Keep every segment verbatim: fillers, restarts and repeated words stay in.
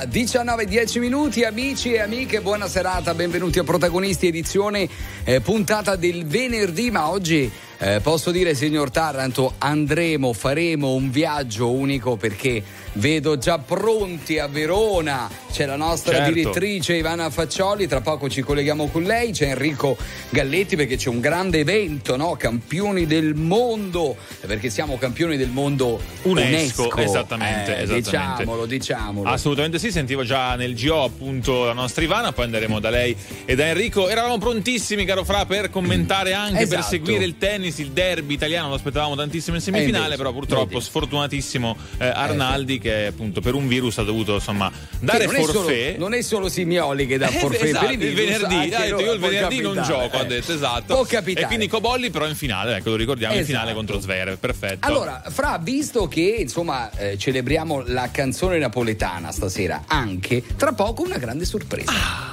diciannove e dieci minuti, amici e amiche, buona serata, benvenuti a Protagonisti, edizione eh, puntata del venerdì, ma oggi eh, posso dire, signor Taranto, andremo, faremo un viaggio unico perché vedo già pronti a Verona, c'è la nostra certo. direttrice Ivana Faccioli, tra poco ci colleghiamo con lei, c'è Enrico Galletti perché c'è un grande evento, no? Campioni del mondo, perché siamo campioni del mondo UNESCO, UNESCO esattamente, eh, esattamente. diciamolo, diciamolo. Assolutamente sì, sentivo già nel G O appunto la nostra Ivana, poi andremo da lei e da Enrico. Eravamo prontissimi, caro Fra, per commentare anche, esatto. per seguire il tennis, il derby italiano, lo aspettavamo tantissimo in semifinale, invece, però purtroppo vedi. sfortunatissimo eh, Arnaldi, eh, sì. che appunto per un virus ha dovuto insomma dare non forfait. È solo, non è solo Simioli che dà eh, forfait esatto, per il, il virus, venerdì, ha detto io il venerdì capitare, non gioco, eh. ha detto, esatto. Può capitare. E quindi Cobolli però in finale, ecco, lo ricordiamo, esatto. in finale contro Zverev, perfetto. Allora, Fra, visto che insomma eh, celebriamo la canzone napoletana stasera, anche tra poco una grande sorpresa. Ah.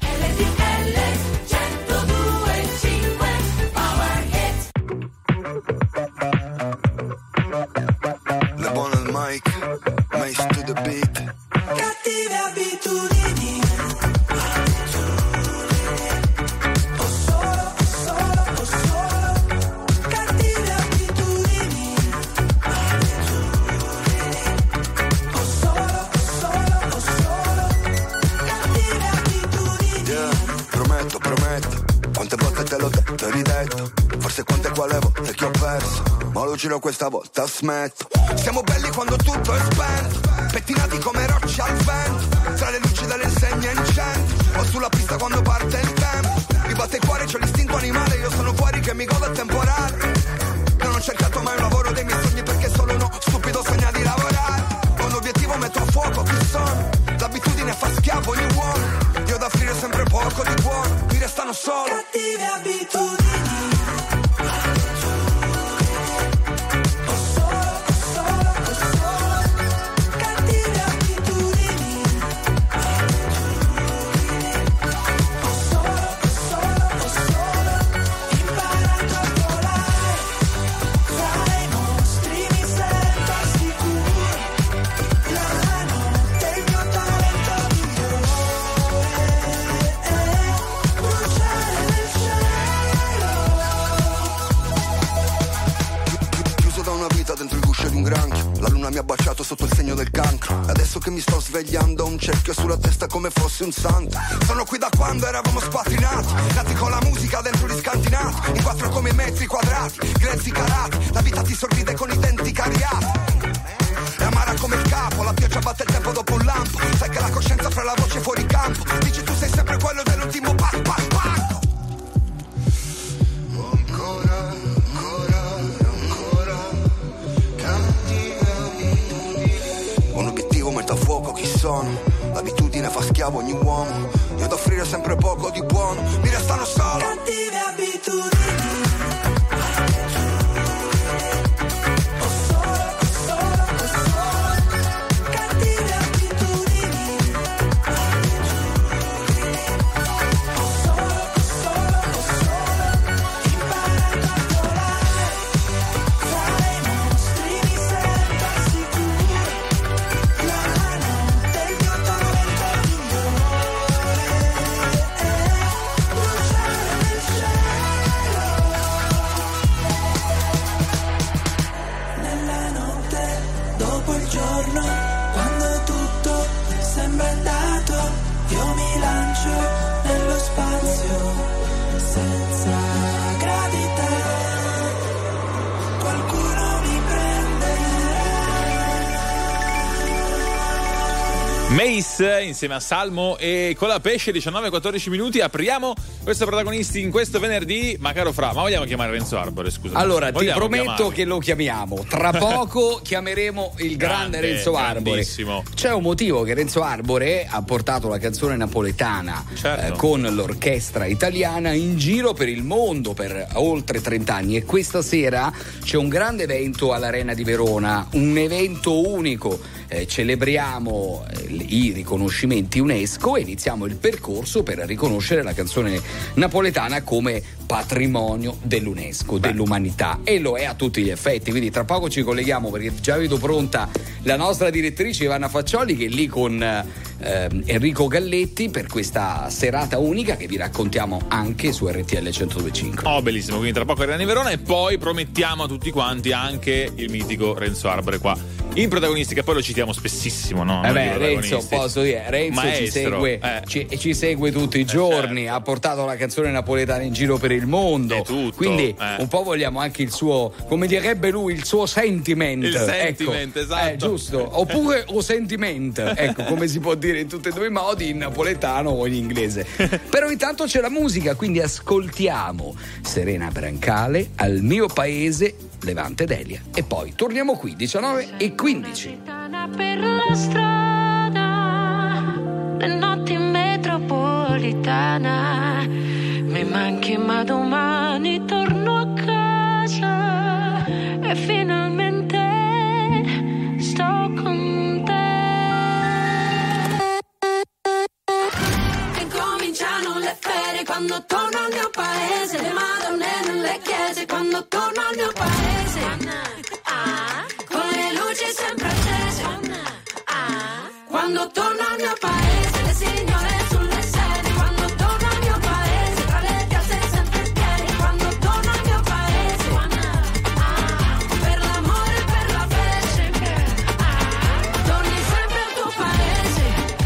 Le buone al mic, Mace to the beat. Cattive abitudini. O solo, o solo, o solo. Cattive abitudini. O solo, o solo, o solo. Cattive abitudini. Yeah, prometto, prometto. Quante volte te l'ho detto e ridetto. Forse quante quale volte che ho perso. Ma lo giro questa volta smetto. Siamo belli quando tutto è spento, pettinati come rocce al vento, tra le luci delle insegne in centro, o sulla pista quando parte il tempo. Mi batte il cuore, c'ho l'istinto animale, io sono fuori che mi godo il temporale. Non ho cercato mai un lavoro dei miei sogni perché solo uno stupido sogna di lavorare. Con l'obiettivo metto a fuoco chi sono, l'abitudine fa schiavo ogni uomo. Io da offrire sempre poco di buono, mi restano solo cattive abitudini. La luna mi ha baciato sotto il segno del cancro. Adesso che mi sto svegliando ho un cerchio sulla testa come fossi un santo. Sono qui da quando eravamo spatrinati, nati con la musica dentro gli scantinati, in quattro come metri quadrati, grezzi carati. La vita ti sorride con i denti cariati. È amara come il capo, la pioggia batte il tempo dopo un lampo. Sai che la coscienza fra la voce fuori campo. Dici tu sei sempre quello dell'ultimo pac pac pac. Ancora, ancora, ancora. Un obiettivo metto a fuoco chi sono, l'abitudine fa schiavo ogni uomo. Io ad offrire sempre poco di buono, mi restano solo cattive abitudini. Mace insieme a Salmo e Colapesce, diciannove e quattordici minuti. Apriamo questo Protagonisti in questo venerdì. Ma caro Fra, ma vogliamo chiamare Renzo Arbore? Scusa. Allora vogliamo ti prometto chiamarlo? che lo chiamiamo. Tra poco chiameremo il grande, grande Renzo Arbore. C'è un motivo che Renzo Arbore ha portato la canzone napoletana, certo. eh, con l'orchestra italiana in giro per il mondo per oltre trenta anni, e questa sera c'è un grande evento all'Arena di Verona, un evento unico. Eh, celebriamo eh, i riconoscimenti UNESCO e iniziamo il percorso per riconoscere la canzone napoletana come patrimonio dell'UNESCO, Beh. dell'umanità, e lo è a tutti gli effetti. Quindi tra poco ci colleghiamo, perché già vedo pronta la nostra direttrice Ivana Faccioli, che è lì con eh, Enrico Galletti per questa serata unica che vi raccontiamo anche su R T L centodue e cinque. Oh, bellissimo, quindi tra poco Irene Verona, e poi promettiamo a tutti quanti anche il mitico Renzo Arbore qua in protagonisti, che poi lo citiamo spessissimo, no? Eh beh, Renzo, posso dire, Renzo Maestro, ci segue eh. ci, ci segue tutti i giorni, eh, certo. Ha portato la canzone napoletana in giro per il mondo, tutto, quindi eh. un po' vogliamo anche il suo, come direbbe lui, il suo sentiment, il sentiment, ecco. esatto, eh, giusto, oppure o sentiment, ecco, come si può dire in tutti e due i modi, in napoletano o in inglese. Però intanto c'è la musica, quindi ascoltiamo Serena Brancale, Al mio paese, Levante Delia, e poi torniamo qui diciannove e quindici. Per la strada, le notti in metropolitana, mi manchi ma domani torno a casa e finalmente sto con te. E cominciano le ferie quando torno al mio paese, le madonne nelle chiese quando torno al mio paese. Ah, con le luci sempre accese. Ah, quando torno al mio paese, le signore sulle sedie. Quando torno al mio paese, tra le piazze sempre piene. Quando torno al mio paese, ah, per l'amore e per la fece. Ah, torni sempre al tuo paese.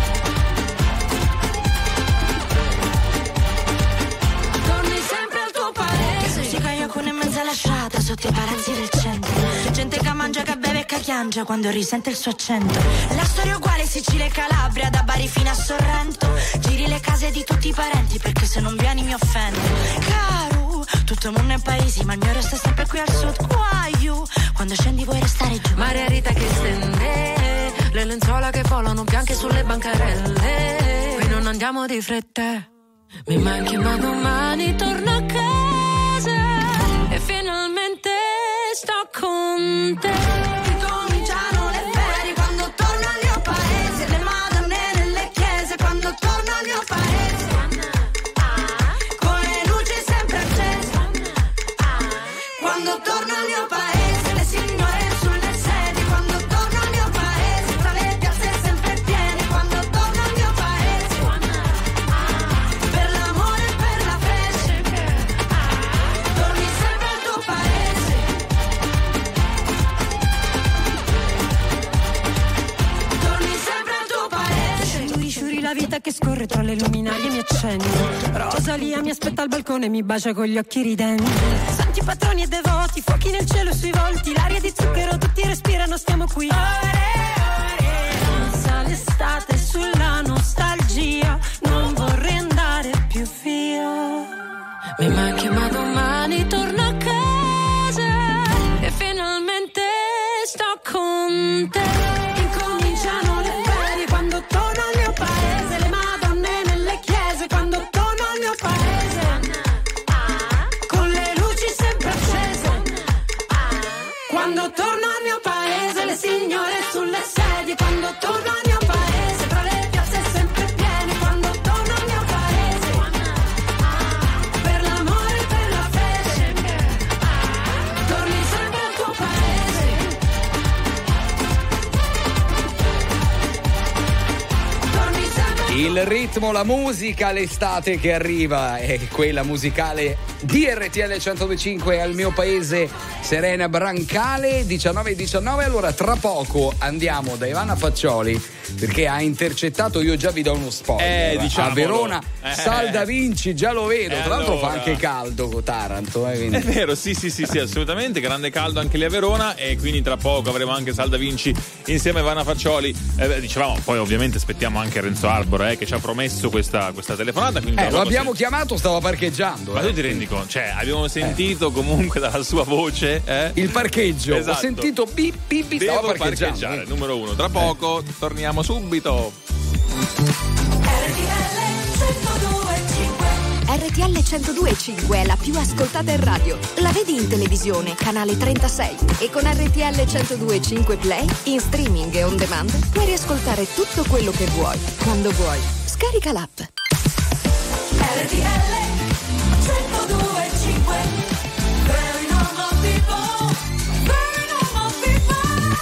Torni sempre al tuo paese. Musica io con in mezzo alla strada, sotto i palazzi del centro. Gente che mangia, che beve e che chiangia quando risente il suo accento. La storia è uguale, Sicilia e Calabria, da Bari fino a Sorrento. Giri le case di tutti i parenti, perché se non vieni mi offendo. Caro, tutto il mondo è paesi, ma il mio resta sempre qui al sud. Guaio, quando scendi vuoi restare giù. Margherita che stende, le lenzuola che volano bianche sulle bancarelle. Qui non andiamo di fretta, mi manchi ma domani torno a casa e finalmente sto con te. Cominciano le ferie quando torno al mio paese, le madonne nelle chiese quando torno al mio paese. Ah, con le luci sempre accese. Ah, quando torno al mio paese, le signore sulle sedie. Quando torno al mio paese, tra le piazze sempre piene. Quando torno al mio paese, ah, per l'amore e per la fece. Ah, torni sempre al tuo paese. Torni sempre al tuo paese. Tu sciuri la vita che scorre tra le luminarie mi accendo. Rosalia mi aspetta al balcone e mi bacia con gli occhi ridenti. Santi patroni e devoti, fuochi nel cielo sui volti. L'aria di zucchero tutti respirano, stiamo qui. Ore, ore, sa l'estate sulla nostalgia. Non vorrei andare più via. Mi manchi ma domani torno a casa e finalmente sto con te. Incominciano le ferie quando torno al mio paese, le madonne nelle chiese quando torno al mio paese. Ah, con le luci sempre accese. Ah, quando torno al mio paese, le signore sulle sedie. Quando torno al mio paese, tra le piazze sempre piene. Quando torno al mio paese, ah, per l'amore e per la fece. Ah, torni sempre al tuo paese. Torni sempre. Il ritmo, la musica, l'estate che arriva è quella musicale di R T L centodue e cinque. Al mio paese, Serena Brancale, diciannove e diciannove. Allora tra poco andiamo da Ivana Faccioli, perché ha intercettato, io già vi do uno spoiler, Eh, diciamolo. a Verona, Eh. Sal da Vinci, già lo vedo, Eh, tra l'altro allora. fa anche caldo con Taranto, eh, quindi. È vero, sì, sì, sì, sì, assolutamente. Grande caldo anche lì a Verona, e quindi tra poco avremo anche Sal da Vinci insieme a Ivana Faccioli. Eh, beh, dicevamo, poi ovviamente aspettiamo anche Renzo Arbore, eh, che ci ha promesso questa, questa telefonata. Quindi Eh, tra lo poco abbiamo sen- chiamato, stava parcheggiando. Ma eh. tu ti rendi conto? Cioè, abbiamo sentito comunque dalla sua voce, eh? Il parcheggio, Esatto. ho sentito bip bip bip, stava Devo parcheggiando. parcheggiare, numero uno. Tra poco torniamo subito. R T L centodue e cinque. R T L centodue e cinque è la più ascoltata in radio. La vedi in televisione, canale trentasei. E con R T L centodue e cinque Play, in streaming e on demand, puoi riascoltare tutto quello che vuoi, quando vuoi. Scarica l'app. R T L centodue e cinque. Very normal people. Very normal people.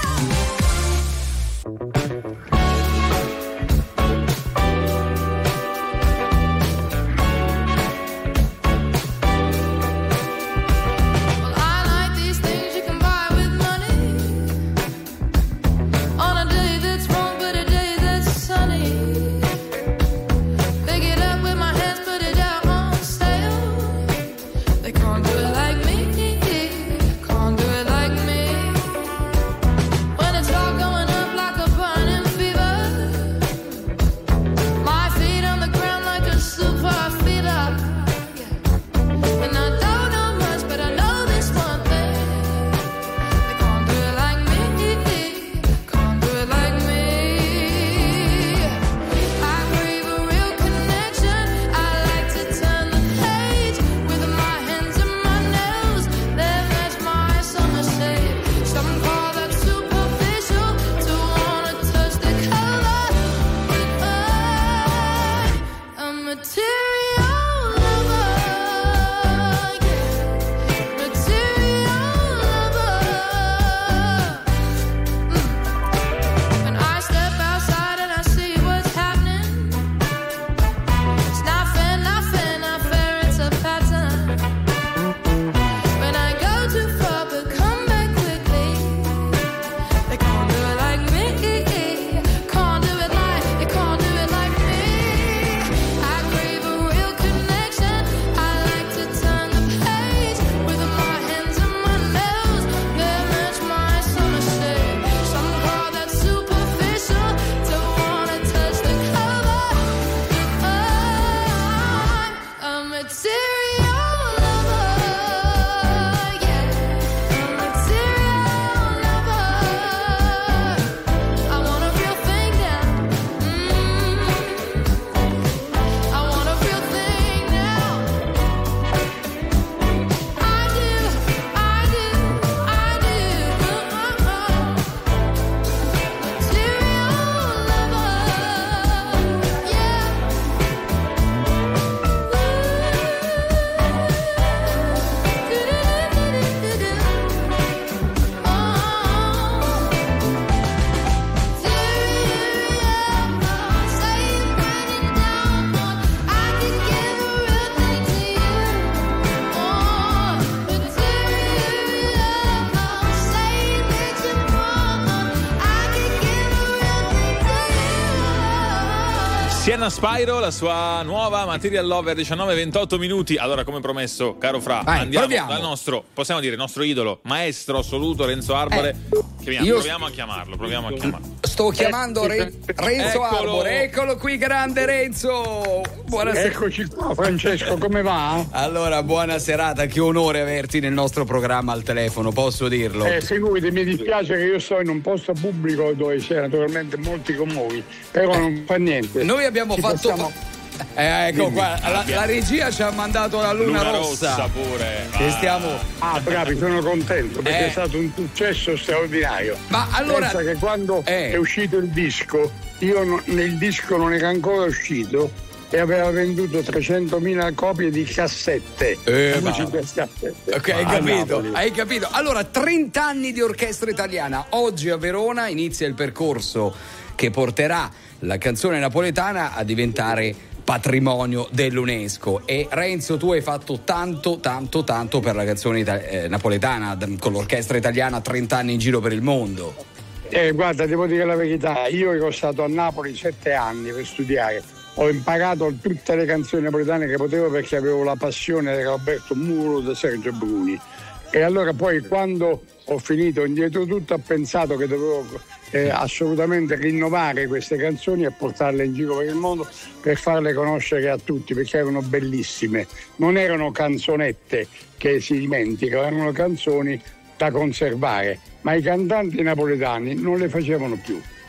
Sienna Spyro, la sua nuova Material Lover, diciannove e ventotto minuti. Allora, come promesso, caro Fra, Vai, andiamo proviamo. dal nostro, possiamo dire, nostro idolo, maestro assoluto Renzo Arbore. Eh, Chiamiamo, io- proviamo a chiamarlo, proviamo a chiamarlo. Sto chiamando Re- Renzo Eccolo. Arbore. Eccolo qui, grande Renzo. Buonasera. Eccoci qua, Francesco, come va? Allora, buona serata, che onore averti nel nostro programma al telefono, posso dirlo. Eh, seguite, mi dispiace che io sto in un posto pubblico dove c'è naturalmente molti comuni, però non fa niente. Noi abbiamo Ci fatto. possiamo- Eh, ecco Dimmi. qua, la, la regia ci ha mandato la luna, Luna rossa. rossa pure. Che Ah. stiamo. Ah, bravi, sono contento perché Eh. è stato un successo straordinario. Ma allora. Pensa che quando Eh. è uscito il disco, io non- nel disco non era ancora uscito e aveva venduto trecentomila copie di cassette. Eh, Amici ma- per cassette. Ok, hai A capito, Napoli. hai capito. Allora, trenta anni di orchestra italiana. Oggi a Verona inizia il percorso che porterà la canzone napoletana a diventare patrimonio dell'UNESCO. E Renzo, tu hai fatto tanto, tanto, tanto per la canzone ita- eh, napoletana, d- con l'orchestra italiana, trenta anni in giro per il mondo. Eh, guarda, devo dire la verità, io ero stato a Napoli sette anni per studiare, ho imparato tutte le canzoni napoletane che potevo perché avevo la passione di Roberto Muro, di Sergio Bruni. E allora poi quando ho finito indietro tutto ho pensato che dovevo eh, assolutamente rinnovare queste canzoni e portarle in giro per il mondo per farle conoscere a tutti, perché erano bellissime, non erano canzonette che si dimenticano, erano canzoni da conservare, ma i cantanti napoletani non le facevano più.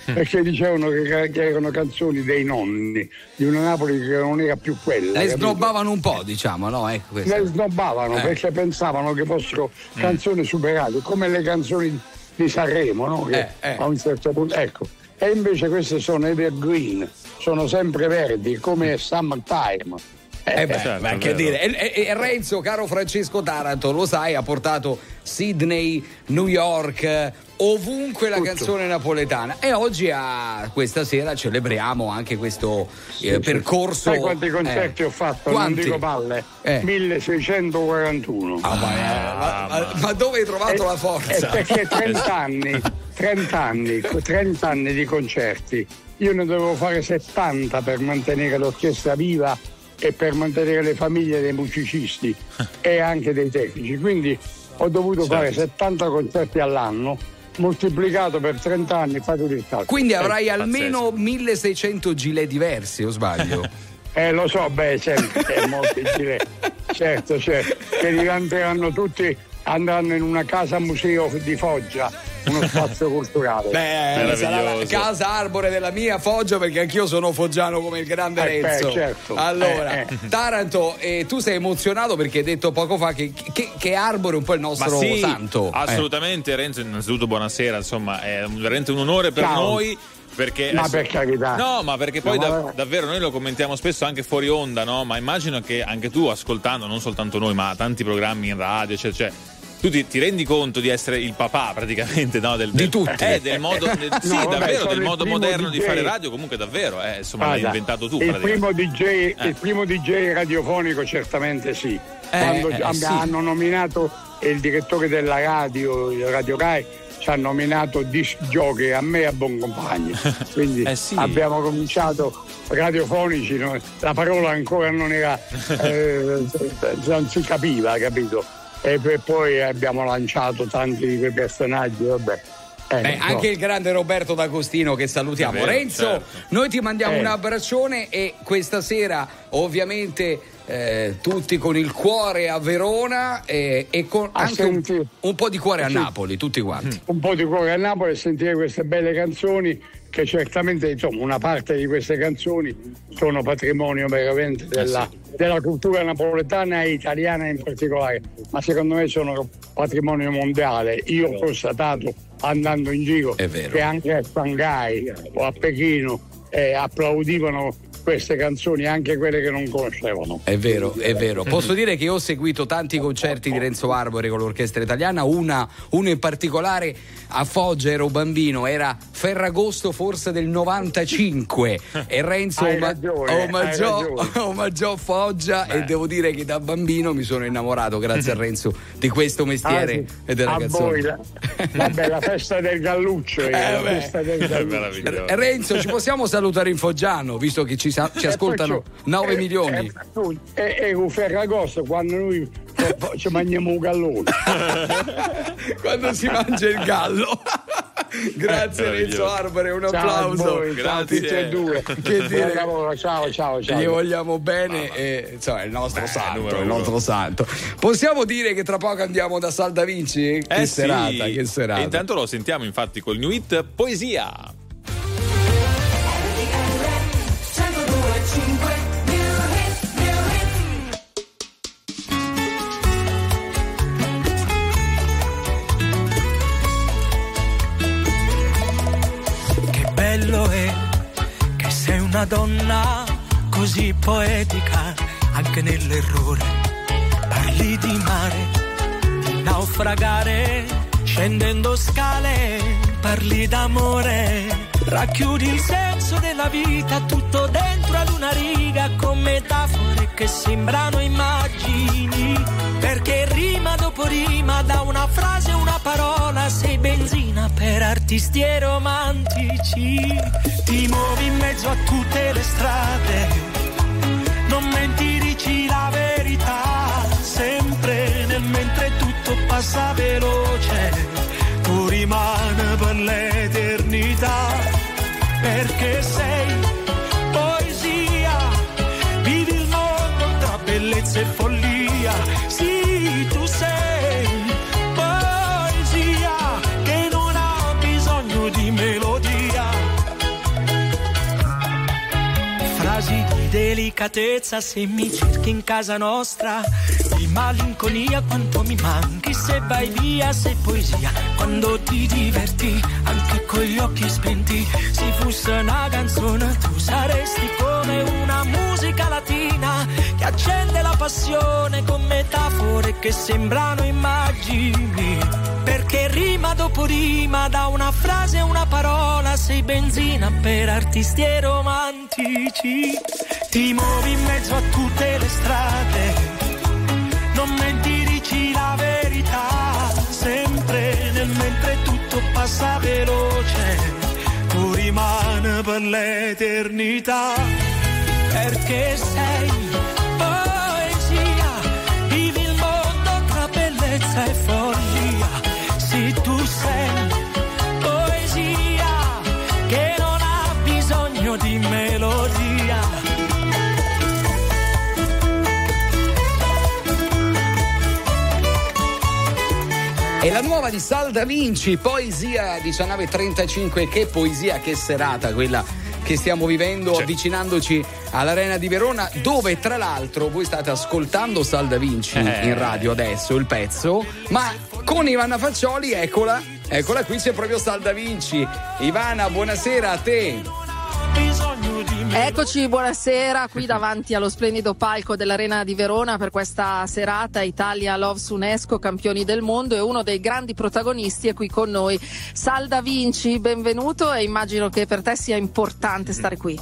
perché dicevano che, che erano canzoni dei nonni di una Napoli che non era più quella. Le capito? snobbavano un po', diciamo, no? Ecco, le snobbavano eh. perché pensavano che fossero mm. canzoni superate, come le canzoni di Sanremo, no? Che eh, eh. a un certo punto, ecco. E invece queste sono evergreen, sono sempre verdi, come Summertime. Eh beh, certo, beh, che dire. E, e, e Renzo, caro Francesco Taranto, lo sai, ha portato Sydney, New York, ovunque la Tutto. canzone napoletana. E oggi, a questa sera, celebriamo anche questo sì, eh, percorso. Sai quanti concerti eh. ho fatto? Quanti? Non dico palle. Eh. milleseicentoquarantuno. Ah, ma, eh, ma, ma dove hai trovato e, la forza? Perché trenta anni, trenta anni, trenta anni di concerti. Io ne dovevo fare settanta per mantenere l'orchestra viva e per mantenere le famiglie dei musicisti e anche dei tecnici, quindi ho dovuto certo. fare settanta concerti all'anno, moltiplicato per trenta anni, fate il calcolo. Quindi avrai eh, almeno milleseicento gilet diversi, o sbaglio? eh lo so, beh, certo, eh, molti gilet, certo, certo, che diventeranno tutti, andranno in una casa museo di Foggia, uno spazio culturale. Beh, sarà la casa arbore della mia Foggia, perché anch'io sono foggiano come il grande eh, Renzo. Beh, certo. Allora, eh, eh. Taranto, eh, tu sei emozionato perché hai detto poco fa che, che, che arbore è un po' il nostro Ma sì, santo. Assolutamente, eh. Renzo, innanzitutto buonasera, insomma, è veramente un onore per Ciao. noi. Perché ma adesso, per carità, no, ma perché poi no, da, ma... davvero noi lo commentiamo spesso anche fuori onda, no? Ma immagino che anche tu, ascoltando non soltanto noi, ma tanti programmi in radio, cioè, cioè tu ti, ti rendi conto di essere il papà praticamente, no? Del, del, di tutti. Eh, del modo, del, sì, no, vabbè, davvero, del modo moderno D J. Di fare radio, comunque davvero, eh, insomma, Guarda, l'hai inventato tu. Il primo D J, eh. il primo D J radiofonico certamente sì. Eh, Quando eh, hanno sì. nominato il direttore della radio, il Radio Rai, ci ha nominato disc jockey a me e a Boncompagni. Quindi eh sì. abbiamo cominciato radiofonici, no? La parola ancora non era, eh, non si capiva, capito? E poi abbiamo lanciato tanti di quei personaggi, vabbè. Eh, Beh, no. anche il grande Roberto D'Agostino, che salutiamo. Vero, Renzo, certo. noi ti mandiamo Eh. un abbraccione e questa sera ovviamente eh, tutti con il cuore a Verona eh, e con Ah, anche un, senti. un po' di cuore a Sì. Napoli, tutti quanti. Un po' di cuore a Napoli e sentire queste belle canzoni, che certamente, insomma, una parte di queste canzoni sono patrimonio veramente della, eh sì. della cultura napoletana e italiana in particolare, ma secondo me sono patrimonio mondiale. Io ho constatato andando in giro È vero. che anche a Shanghai o a Pechino eh, applaudivano queste canzoni, anche quelle che non conoscevano. È vero, è vero. Posso dire che io ho seguito tanti concerti di Renzo Arbore con l'orchestra italiana, una, uno in particolare a Foggia, ero bambino, era Ferragosto forse del novantacinque e Renzo Hai oma- ragione, omaggiò, hai ragione. omaggiò Foggia. Beh. E devo dire che da bambino mi sono innamorato, grazie a Renzo, di questo mestiere Ah, sì. e della a canzone. voi la, vabbè, la festa del Galluccio, eh, la beh. festa del Galluccio. R- Renzo, ci possiamo salutare in foggiano, visto che ci, sa- ci ascoltano nove milioni. E eh, eh, Ferragosto, quando noi eh, ci mangiamo un gallone. Quando si mangia il gallo. Grazie Renzo Arbore, un applauso. Ciao a voi, ciao a tutti e due. Che dire, ciao, ciao, ciao. gli vogliamo bene e insomma, è il nostro Beh, santo, il nostro santo. Possiamo dire che tra poco andiamo da Sal Da Vinci? Che Eh serata, sì. che serata. E intanto lo sentiamo infatti col new hit Poesia. Bello è che sei una donna così poetica anche nell'errore. Parli di mare, di naufragare, scendendo scale, parli d'amore. Racchiudi il senso della vita tutto dentro ad una riga con metafore che sembrano immagini. Perché rima dopo rima da una frase una parola sei benzina per artisti e romantici. Ti muovi in mezzo a tutte le strade, non menti, dici la verità, sempre nel mentre tutto passa veloce, tu rimani per l'eternità. Perché sei poesia, vivi il mondo tra bellezza e follia. Sì, tu sei poesia che non ha bisogno di melodia. delicatezza se mi cerchi in casa nostra, di malinconia quanto mi manchi se vai via, sei poesia quando ti diverti anche con gli occhi spenti. Se fosse una canzone tu saresti come una musica latina che accende la passione con metafore che sembrano immagini, perché rima dopo rima da una frase a una parola sei benzina per artisti e romantici. Ti muovi in mezzo a tutte le strade, non menti, dici la verità, sempre nel mentre tutto passa veloce, tu rimani per l'eternità, perché sei poesia, vivi il mondo tra bellezza e follia, se tu sei poesia che non ha bisogno di melodia. È la nuova di Sal Da Vinci, Poesia, diciannove e trentacinque. Che poesia, che serata quella che stiamo vivendo, C'è. avvicinandoci all'Arena di Verona, dove tra l'altro voi state ascoltando Sal Da Vinci eh. in radio adesso, il pezzo, ma con Ivana Faccioli, eccola, eccola qui, c'è proprio Sal Da Vinci. Ivana, buonasera a te. Eccoci, buonasera, qui davanti allo splendido palco dell'Arena di Verona per questa serata Italia Loves UNESCO, campioni del mondo, e uno dei grandi protagonisti è qui con noi, Sal Da Vinci, benvenuto, e immagino che per te sia importante stare qui.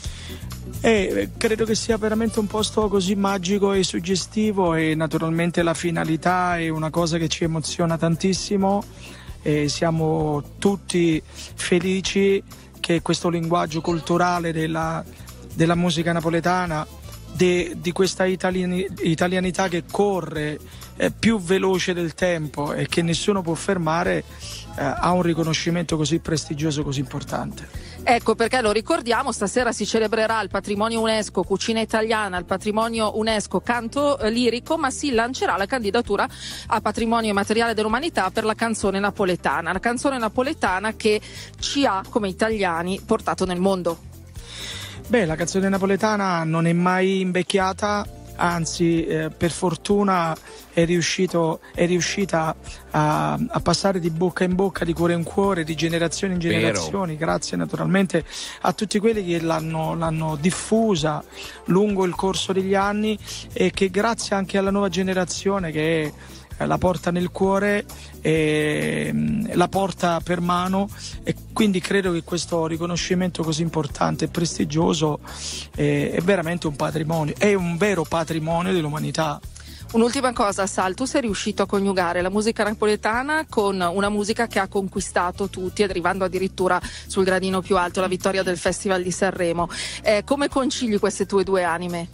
Eh, credo che sia veramente un posto così magico e suggestivo, e naturalmente la finalità è una cosa che ci emoziona tantissimo, e siamo tutti felici che questo linguaggio culturale della, della musica napoletana, de, di questa italiani, italianità che corre eh, più veloce del tempo e che nessuno può fermare, eh, ha un riconoscimento così prestigioso, così importante. Ecco perché lo ricordiamo, stasera si celebrerà il patrimonio UNESCO cucina italiana, il patrimonio UNESCO canto lirico, ma si lancerà la candidatura a patrimonio immateriale dell'umanità per la canzone napoletana, la canzone napoletana che ci ha come italiani portato nel mondo. Beh, la canzone napoletana non è mai invecchiata, anzi eh, per fortuna è, riuscito, è riuscita a, a passare di bocca in bocca, di cuore in cuore, di generazione in generazione, Vero. Grazie naturalmente a tutti quelli che l'hanno, l'hanno diffusa lungo il corso degli anni, e che grazie anche alla nuova generazione che è la porta nel cuore e la porta per mano, e quindi credo che questo riconoscimento così importante e prestigioso è, è veramente un patrimonio, è un vero patrimonio dell'umanità. Un'ultima cosa, Sal, tu sei riuscito a coniugare la musica napoletana con una musica che ha conquistato tutti, arrivando addirittura sul gradino più alto, la vittoria del Festival di Sanremo. Eh, come concili queste tue due anime?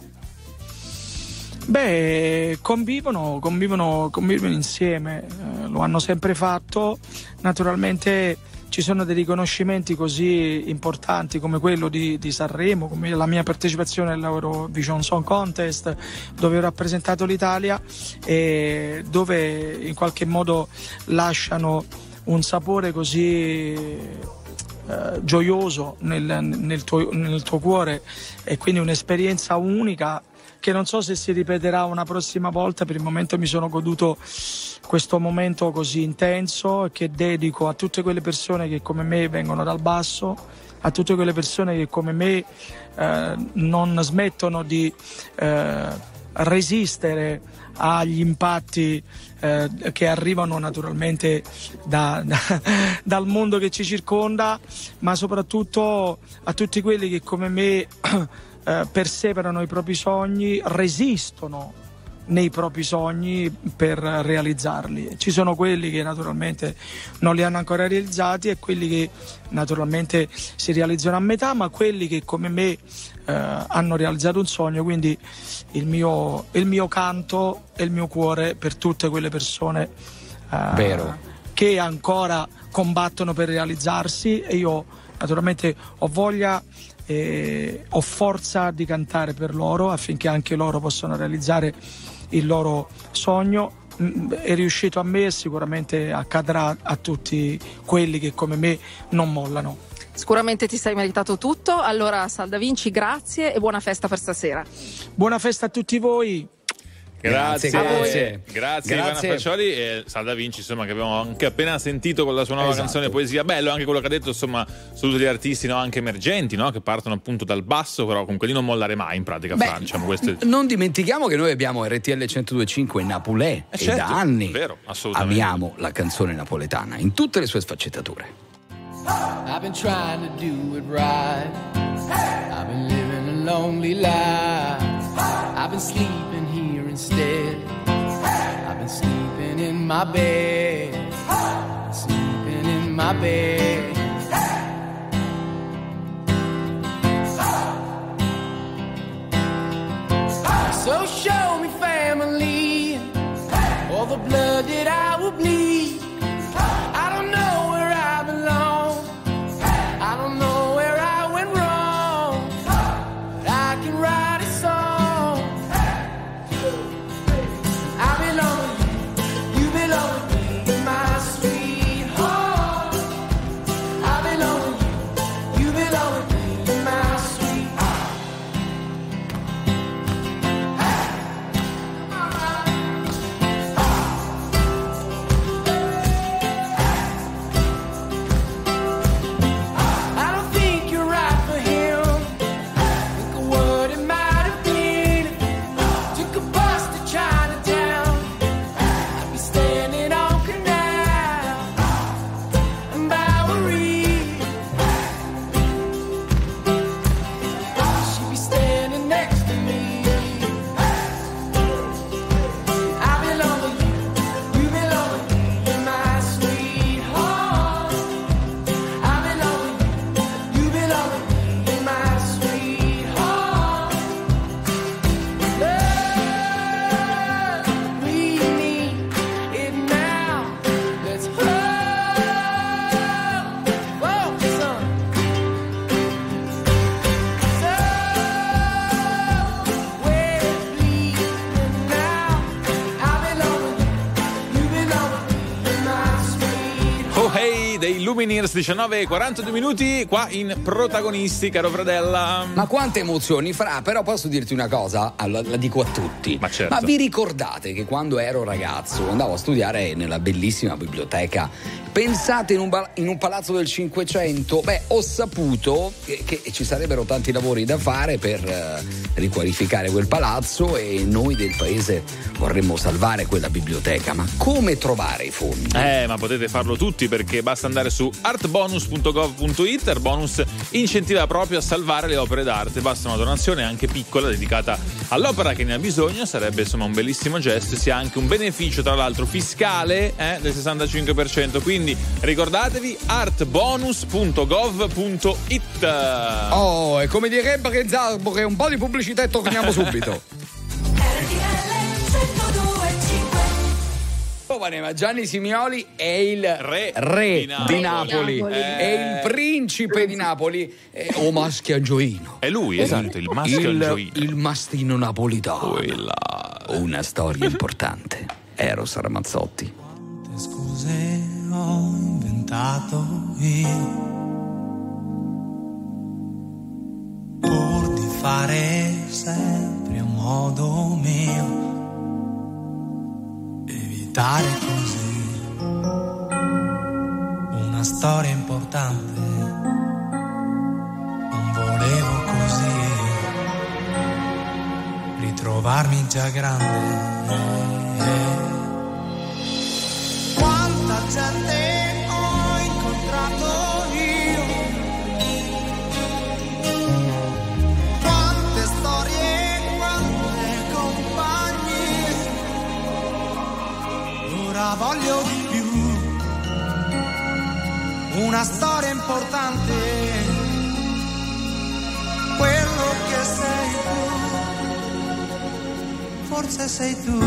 Beh, convivono, convivono, convivono insieme, eh, lo hanno sempre fatto. Naturalmente ci sono dei riconoscimenti così importanti come quello di, di Sanremo, come la mia partecipazione all'Eurovision Song Contest, dove ho rappresentato l'Italia e dove in qualche modo lasciano un sapore così eh, gioioso nel, nel, tuo, nel tuo cuore, e quindi un'esperienza unica che non so se si ripeterà una prossima volta. Per il momento mi sono goduto questo momento così intenso, e che dedico a tutte quelle persone che come me vengono dal basso, a tutte quelle persone che come me eh, non smettono di eh, resistere agli impatti eh, che arrivano naturalmente da, da, dal mondo che ci circonda, ma soprattutto a tutti quelli che come me Eh, perseverano i propri sogni, resistono nei propri sogni per realizzarli. Ci sono quelli che naturalmente non li hanno ancora realizzati, e quelli che naturalmente si realizzano a metà, ma quelli che come me eh, hanno realizzato un sogno. Quindi il mio, il mio canto e il mio cuore per tutte quelle persone eh, Vero. che ancora combattono per realizzarsi, e io naturalmente ho voglia e ho forza di cantare per loro affinché anche loro possano realizzare il loro sogno. È riuscito a me e sicuramente accadrà a tutti quelli che come me non mollano. Sicuramente ti sei meritato tutto. Allora, Sal Da Vinci, grazie e buona festa per stasera. Buona festa a tutti voi. Grazie, Grazie, grazie, grazie, Ivana Grazie. Faccioli e Sal Da Vinci, insomma, che abbiamo anche appena sentito con la sua nuova Esatto. canzone Poesia. Bello anche quello che ha detto, insomma, su tutti gli artisti, no, anche emergenti, no, che partono appunto dal basso, però comunque di non mollare mai in pratica. Beh, Fran, diciamo, questo è... non dimentichiamo che noi abbiamo R T L centodue e cinque Napolè Eh, e certo, da anni vero, assolutamente. amiamo la canzone napoletana in tutte le sue sfaccettature. I've been trying to do it right. I've been living a lonely life. I've been sleeping here instead. I've been sleeping in my bed. Sleeping in my bed. So show me family, all the blood that I will bleed. I don't know where I belong. I don't know where I went wrong. I can write a song. I belong to you, you belong to me, my sweetheart. I belong to you, you belong to me, my sweetheart. I don't think you're right for him. Think of what it might have been. Took a bus to Chinatown. I'd be standing on Canal and Bowery. She'd be standing next to me. I belong to you, you belong to me, my sweetheart. I belong to you, you belong to me, my sweetheart. Love, we need it now. Let's hold, focus on. So, we're bleeding now. I belong to you, you belong to me, my sweetheart. Oh hey, dei Lumineers, diciannove e quarantadue minuti qua in Protagonisti, caro Fradella. Ma quante emozioni, Fra, però posso dirti una cosa, allora, la dico a tutti. Ma certo. Ma vi ricordate che quando ero ragazzo andavo a studiare nella bellissima biblioteca? Pensate in un, ba- in un palazzo del Cinquecento? Beh, ho saputo che, che ci sarebbero tanti lavori da fare per eh, riqualificare quel palazzo e noi del paese vorremmo salvare quella biblioteca. Ma come trovare i fondi? Eh, ma potete farlo tutti, perché basta andare su artbonus punto gov punto it. Artbonus incentiva proprio a salvare le opere d'arte. Basta una donazione anche piccola dedicata all'opera che ne ha bisogno. Sarebbe insomma un bellissimo gesto e sia anche un beneficio, tra l'altro fiscale, eh, del sessantacinque per cento. Quindi ricordatevi artbonus punto gov punto it. Oh, e come direbbe Renzarbo, che un po' di pubblicità e torniamo subito. Giovane, ma Gianni Simioli è il Re re di Napoli. di Napoli, Napoli. è il principe di Napoli, è o maschio angioino. È lui, esatto, il maschio il, angioino. il mastino napolitano. Quella. Una storia importante. Eros Ramazzotti. Quante scuse ho inventato io pur di fare sempre un modo mio, evitare così una storia importante. Non volevo così ritrovarmi già grande. Quanta gente ho incontrato io, quante storie, quante compagnie. Ora voglio di più, una storia importante, quello che sei tu, forse sei tu.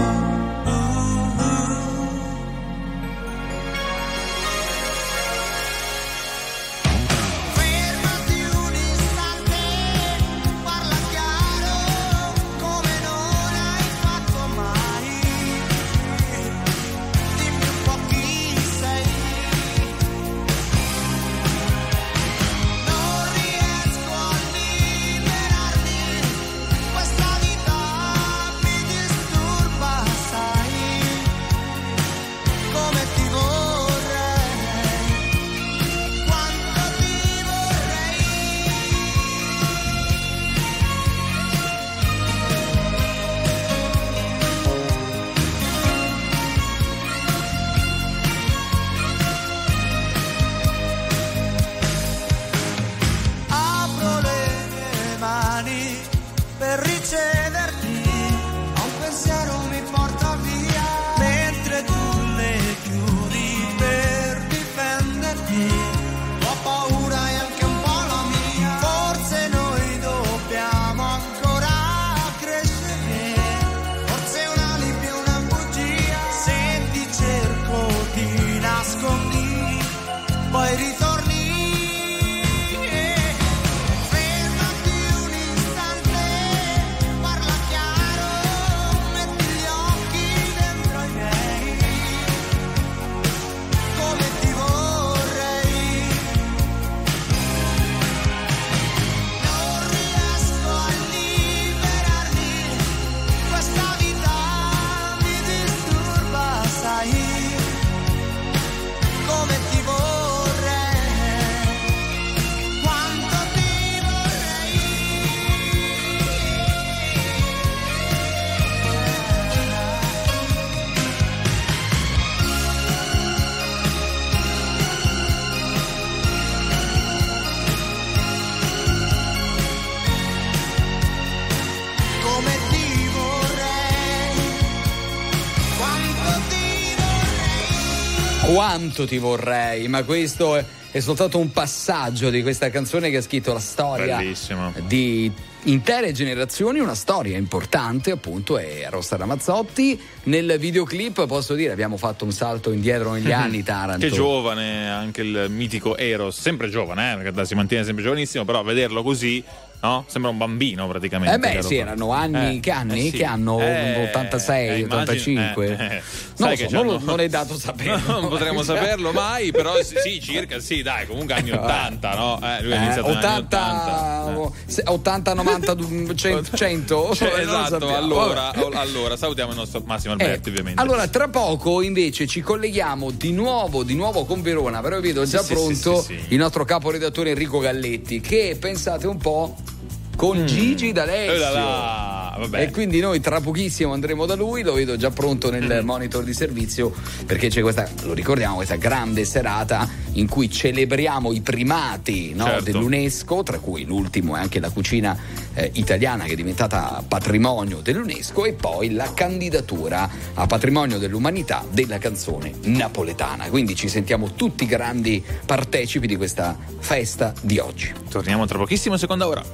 Quanto ti vorrei, ma questo è, è soltanto un passaggio di questa canzone che ha scritto la storia Bellissimo. di intere generazioni, una storia importante appunto è Rossa Ramazzotti. Nel videoclip posso dire abbiamo fatto un salto indietro negli anni. Taranto, che giovane anche il mitico Eros, sempre giovane, eh, perché si mantiene sempre giovanissimo, però vederlo così, no? Sembra un bambino praticamente. Eh beh sì, erano anni, eh, che anni? Eh, sì. Che hanno eh, ottantasei, eh, ottantacinque eh, eh. Non, lo Sai so, non, che lo, non è dato saperlo. non potremo saperlo mai, però sì, sì, circa, sì dai, comunque anni ottanta, no? Eh, lui ha iniziato eh, negli anni ottanta. ottanta, novanta, cento Cioè, esatto, allora, Vabbè. allora salutiamo il nostro Massimo Alberti, eh, ovviamente. Allora tra poco invece ci colleghiamo di nuovo di nuovo con Verona, però vedo già sì, pronto sì, sì, sì. il nostro caporedattore Enrico Galletti, che pensate un po' con Mm. Gigi D'Alessio. Eh là là, vabbè. E quindi noi tra pochissimo andremo da lui, lo vedo già pronto nel Mm. monitor di servizio, perché c'è questa, lo ricordiamo, questa grande serata in cui celebriamo i primati, no, Certo. dell'UNESCO, tra cui l'ultimo è anche la cucina eh, italiana che è diventata patrimonio dell'UNESCO, e poi la candidatura a patrimonio dell'umanità della canzone napoletana. Quindi ci sentiamo tutti grandi partecipi di questa festa di oggi. Torniamo tra pochissimo, seconda ora.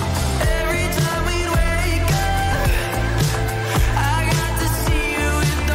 Every time we wake up, I got to see you in the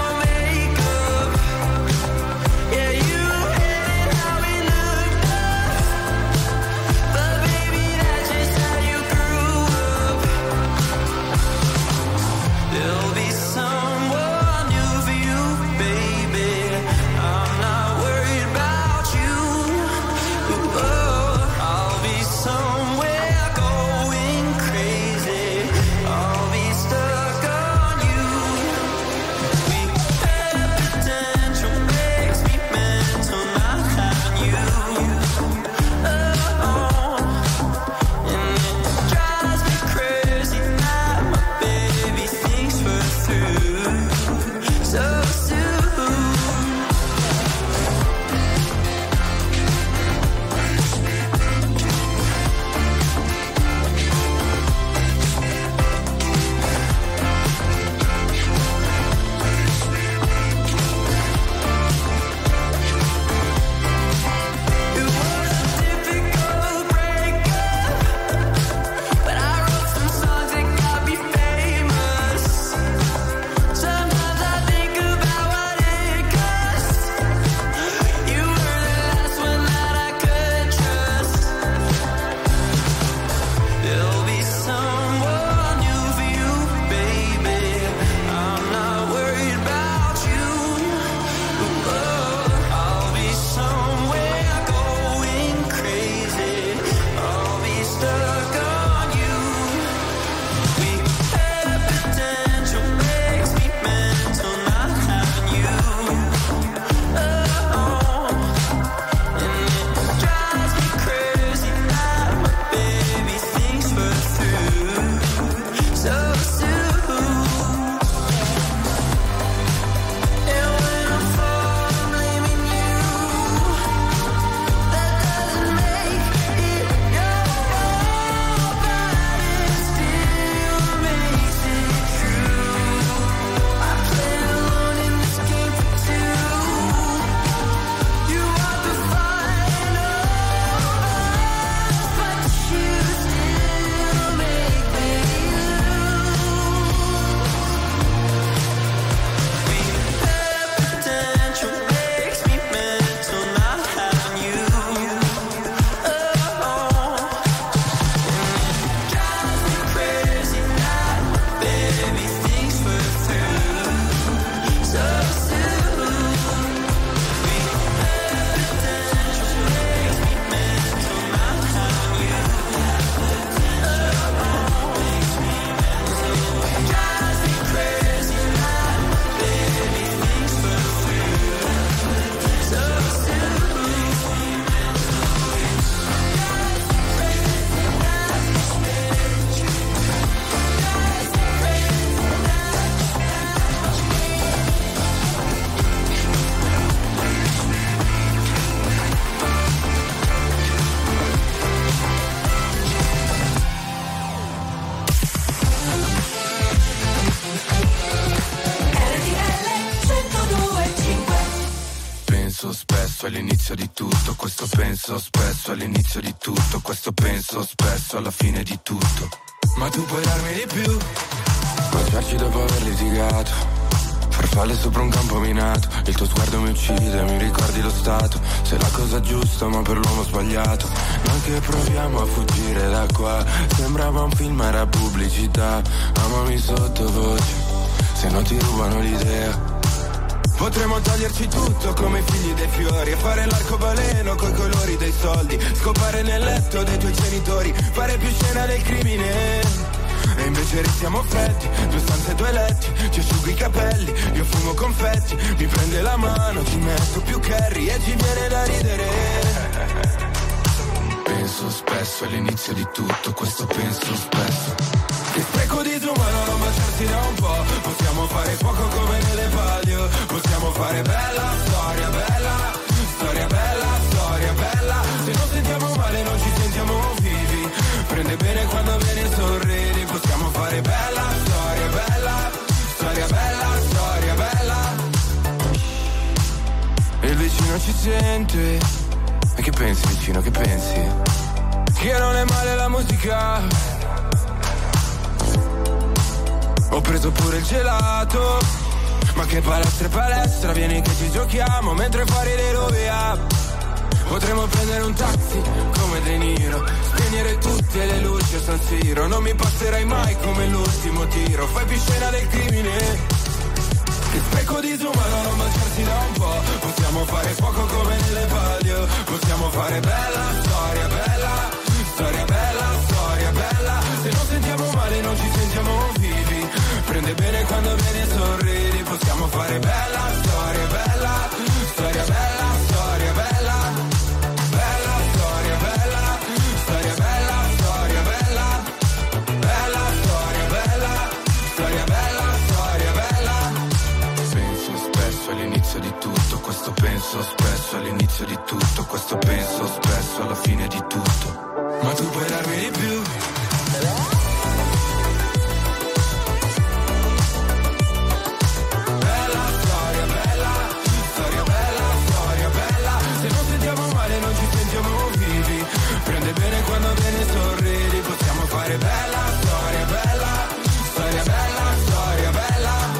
all'inizio di tutto, questo penso spesso all'inizio di tutto, questo penso spesso alla fine di tutto. Ma tu puoi darmi di più, baciarci dopo aver litigato, farfalle sopra un campo minato, il tuo sguardo mi uccide, mi ricordi lo stato, sei la cosa giusta ma per l'uomo sbagliato, noi che proviamo a fuggire da qua, sembrava un film, era pubblicità, amami sottovoce, se no ti rubano l'idea. Potremmo toglierci tutto come figli dei fiori e fare l'arcobaleno coi colori dei soldi, scopare nel letto dei tuoi genitori, fare più scena del crimine. E invece restiamo freddi, due stanze e due letti, ci asciughi i capelli, io fumo confetti, mi prende la mano, ci metto più curry e ci viene da ridere. Penso spesso all'inizio di tutto, questo penso spesso. Che spreco disumano non baciarsi da un po', possiamo fare fuoco come nelle Palio, possiamo fare bella storia, bella, storia bella, storia bella, se non sentiamo male non ci sentiamo vivi, prende bene quando vieni e sorridi, possiamo fare bella storia, bella, storia bella, storia bella. E il vicino ci sente, e che pensi vicino, che pensi? Che non è male la musica. Ho preso pure il gelato, ma che palestra e palestra, vieni che ci giochiamo mentre fuori le rovea. Potremmo prendere un taxi come De Niro, spegnere tutte le luci a San Siro, non mi passerai mai come l'ultimo tiro, fai più scena del crimine. Che spreco disumano non baciarsi da un po', possiamo fare fuoco come nelle Palio, possiamo fare bella storia, bella, storia bella, storia bella, se non sentiamo male non ci sentiamo vivi, prende bene quando vieni e sorridi, possiamo fare bella storia, bella, storia bella, storia bella, bella storia, bella, storia bella, storia bella, bella storia, bella, storia bella, storia bella. Penso spesso all'inizio di tutto, questo penso spesso all'inizio di tutto, questo penso spesso alla fine di tutto. Ma tu puoi darmi di più. Prende bene quando viene e sorridi, possiamo fare bella storia, bella, storia bella, storia bella.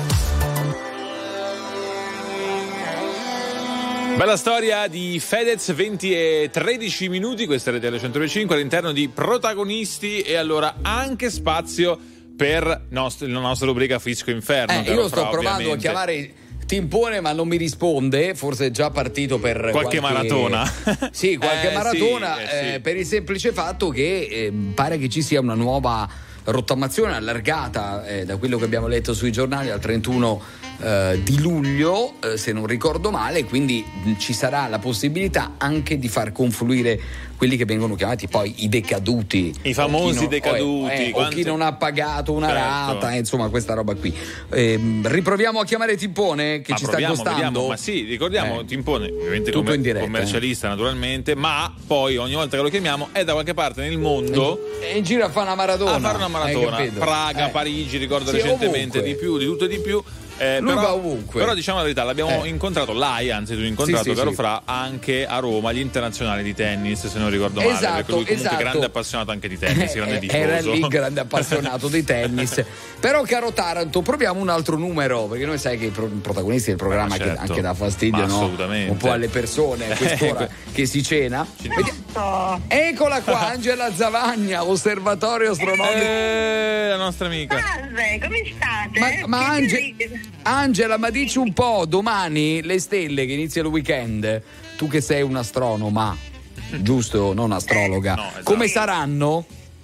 Bella storia di Fedez, venti e tredici minuti, questa è R T L centodue e cinque all'interno di Protagonisti, e allora anche spazio per nost- la nostra rubrica Fisco Inferno. Eh, io sto Fra, provando ovviamente. a chiamare Timpone ma non mi risponde, forse è già partito per qualche, qualche maratona. Sì, qualche eh, maratona, sì, eh, eh, sì. per il semplice fatto che eh, pare che ci sia una nuova rottamazione allargata, eh, da quello che abbiamo letto sui giornali, al trentuno eh, di luglio, eh, se non ricordo male, quindi mh, ci sarà la possibilità anche di far confluire quelli che vengono chiamati poi i decaduti, i famosi o non, decaduti, eh, quanti... o chi non ha pagato una certo. rata, insomma questa roba qui. Eh, riproviamo a chiamare Timpone che ma ci proviamo, sta costando. Vediamo. Ma sì, ricordiamo, eh. Timpone ovviamente Tutto come in diretta, commercialista eh. naturalmente, ma poi ogni volta che lo chiamiamo è da qualche parte nel mondo e in giro a fare una maratona, a fare una maratona, Praga, eh. Parigi, ricordo sì, recentemente, ovunque. di più, di tutto e di più. Eh, Lui però, va ovunque. Però diciamo la verità, l'abbiamo Eh. incontrato, l'hai anzi tu incontrato, Sì, sì, caro sì. Fra, anche a Roma, gli internazionali di tennis, se non ricordo male, Esatto, perché lui comunque esatto. è grande appassionato anche di tennis, grande Eh, tifoso. era lì grande appassionato di tennis. Però caro Taranto, proviamo un altro numero, perché noi sai che i pro- protagonisti del programma Ma che certo. anche dà fastidio, Ma no? assolutamente. Un po' alle persone a quest'ora che si cena. Vediamo. Eccola qua, Angela Zavagna, osservatorio astronomico. Eh, la nostra amica. Salve, come state? Ma, ma Ange- Angela, ma dici un po', domani le stelle che inizia il weekend, tu che sei un'astronoma, giusto? Non astrologa, no, esatto. come saranno?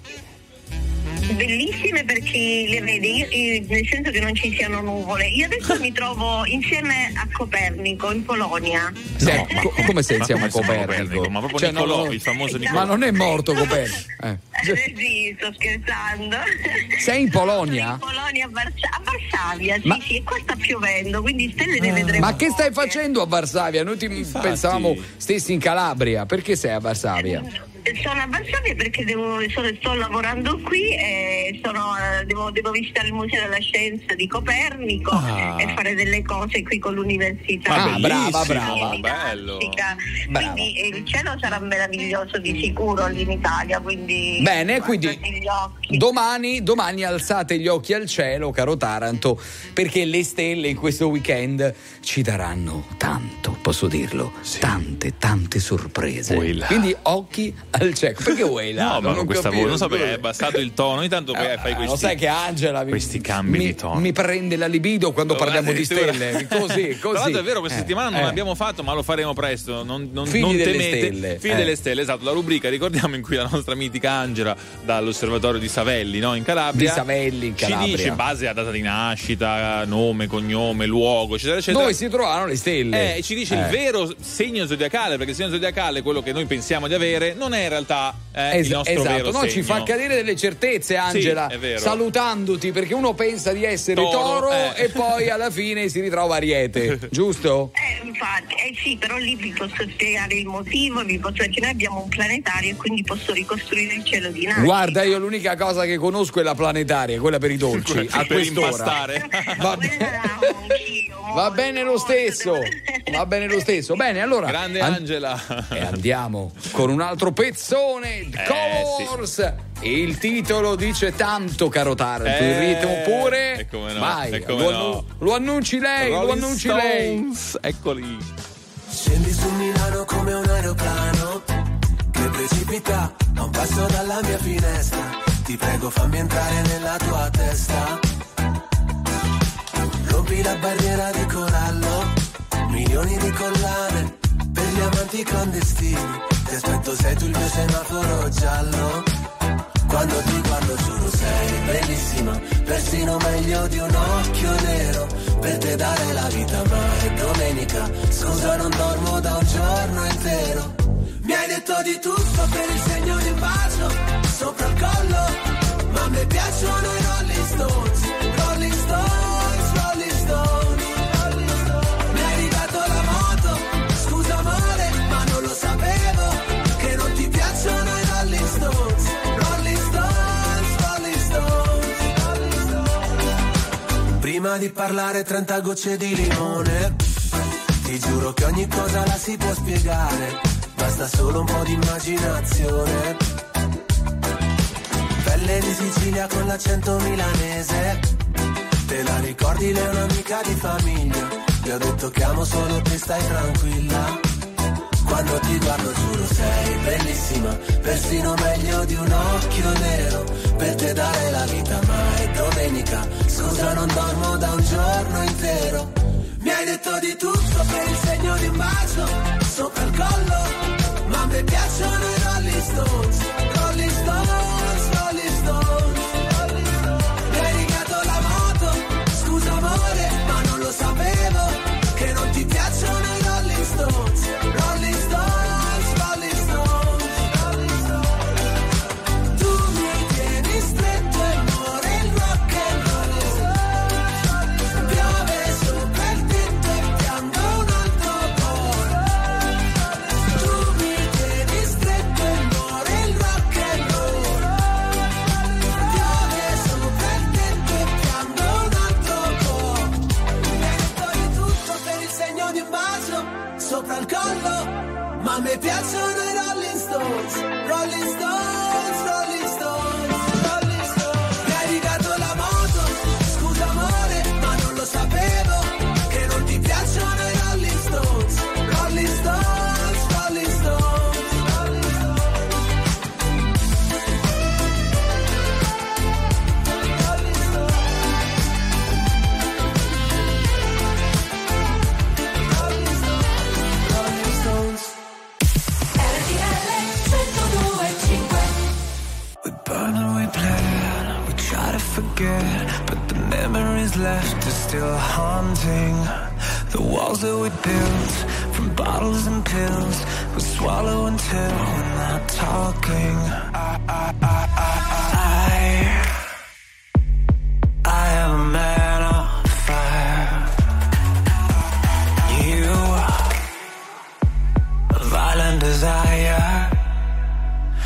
Bellissime per chi le vede, io, io, nel senso che non ci siano nuvole. Io adesso mi trovo insieme a Copernico in Polonia. No, ma co- come sei insieme a Ma come siamo Copernico? Copernico? Ma proprio Cioè, Nicolò, no, no, il famoso Nicolò. ma non è morto Copernico. Eh. Eh, sì, sto scherzando. Sei in Polonia? In Polonia, a, Vars- a Varsavia, sì, Ma- sì, e qua sta piovendo, quindi stelle ne vedremo. Ma che stai poche. facendo a Varsavia? Noi ti pensavamo stessi in Calabria, perché sei a Varsavia? Sono a Varsavia perché devo, sono, sto lavorando qui e sono, devo, devo visitare il Museo della Scienza di Copernico ah. e fare delle cose qui con l'università. Ah, brava, brava, bello. Quindi il cielo sarà meraviglioso di sicuro lì in Italia, quindi bene, quindi domani, domani alzate gli occhi al cielo, caro Taranto, perché le stelle in questo weekend ci daranno tanto, posso dirlo, sì. tante, tante sorprese. Uela. Quindi occhi al cieco. Perché vuoi là? No, ma non questa capito, voce, non so perché è abbassato il tono. Ogni tanto eh, fai questi. Lo sai che Angela mi, questi cambi mi, di tono mi prende la libido quando no, parliamo di stelle. Così, così. Tra l'altro è vero, questa eh, settimana non eh. l'abbiamo fatto, ma lo faremo presto. Non, non, Figli non delle temete. stelle. Figli eh. delle stelle, esatto. La rubrica, ricordiamo, in cui la nostra mitica Angela, dall'osservatorio di Savelli, no? In Calabria. Di Savelli in Calabria. Ci dice in base a data di nascita, nome, cognome, luogo, eccetera, eccetera. Dove si trovano le stelle. Eh, ci dice eh. il vero segno zodiacale, perché il segno zodiacale, quello che noi pensiamo di avere, non è in realtà eh, es- il nostro esatto. vero no, segno. Ci fa cadere delle certezze, Angela, sì, è vero. salutandoti, perché uno pensa di essere Toro, toro eh. e poi alla fine si ritrova Ariete, giusto? Eh, infatti, eh sì, però lì vi posso spiegare il motivo, vi posso, perché noi abbiamo un planetario e quindi posso ricostruire il cielo di nascita. Guarda, io l'unica cosa che conosco è la planetaria, quella per i dolci, a per quest'ora. impastare. Va, va bene lo stesso, va bene lo stesso. Bene, allora. Grande an- Angela. E andiamo con un altro pezzone, Eh, Colors. sì. Il titolo dice tanto, caro Taranto, Eh, il ritmo pure. e come no, Vai, e come lo, no. annu- lo annunci lei, Rolling lo annunci lei. Stones, eccoli. Scendi su Milano come un aeroplano che precipita a un passo dalla mia finestra. Ti prego, fammi entrare nella tua testa. Rompi la barriera di corallo, milioni di collane per gli amanti clandestini. Ti aspetto, sei tu il mio semaforo giallo. Quando ti guardo giuro sei bellissima, persino meglio di un occhio nero. Per te dare la vita, ma è domenica. Scusa, non dormo da un giorno intero. Mi hai detto di tutto per il segno di un bacio sopra il collo, ma a me piacciono i Rolling Stones. Rolling Stones, Rolling Stones, Rolling Stones. Mi hai ridato la moto, scusa amore, ma non lo sapevo che non ti piacciono i Rolling Stones. Rolling Stones, Rolling Stones, Rolling Stones. Prima di parlare trenta gocce di limone. Ti giuro che ogni cosa la si può spiegare. Basta solo un po' di immaginazione. Pelle di Sicilia con l'accento milanese. Te la ricordi, lei è un'amica di famiglia. Ti ho detto che amo solo te, stai tranquilla. Quando ti guardo giuro sei bellissima, persino meglio di un occhio nero. Per te dare la vita, ma è domenica. Scusa, non dormo da un giorno intero. Mi hai detto di tutto per il segno di un bacio sopra il collo, ma a me piacciono i Rolling Stones. Rolling Stones, Rolling Stones, Rolling Stones. Mi hai rigato la moto, scusa amore, ma non lo sapevo che non ti piacciono i Rolling Stones. Rolling Stones, Rolling Stones, Rolling Stones. Tu mi tieni stretto e muore il rock and roll. Piove sopra il tetto e piango un altro cuore. Tu mi tieni stretto e muore il rock and roll. Piove sopra il tetto e piango un altro cuore. Mi hai detto di tutto per il segno di un bacio sopra il collo, ma a me piacciono i Rolling Stones. Rolling Stones, Rolling Stones, Rolling Stones. Mi hai ridato la moto, scusa amore, ma non lo sapevo che non ti piacciono i Rolling Stones. Rolling Stones, Rolling Stones, Rolling Stones. Rolling Stones. Rolling Stones, Rolling Stones. We burn and we plan, we try to forget, but the memories left are still haunting. The walls that we built from bottles and pills, we swallow until we're not talking. I, I, I, I, I, I am a man on fire. You, a violent desire.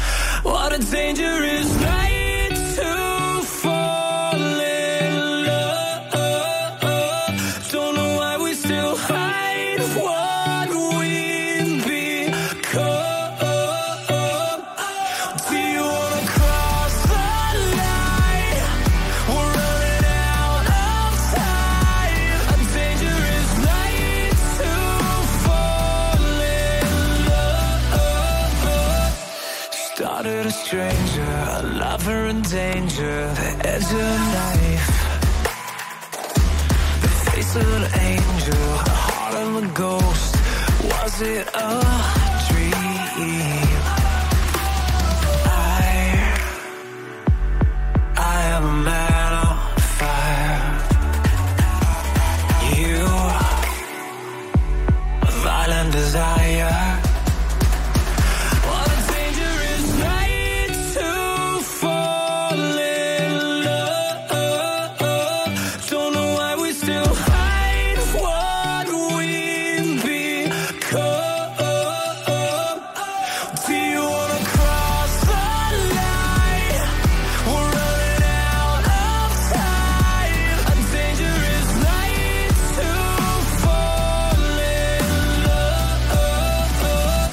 dangerous night to fall in love. Don't know why we still hide what we've become. Do you wanna cross the line? We're running out of time. A dangerous night to fall in love. Started a stranger, a lover in danger, the edge of a knife, the face of an angel, the heart of a ghost. Was it a dream? I, I am a man on fire. You, a violent desire. What a dangerous night to fall in love. Don't know why we still hide what we've become. Do you wanna cross the line? We're running out of time. A dangerous night to fall in love.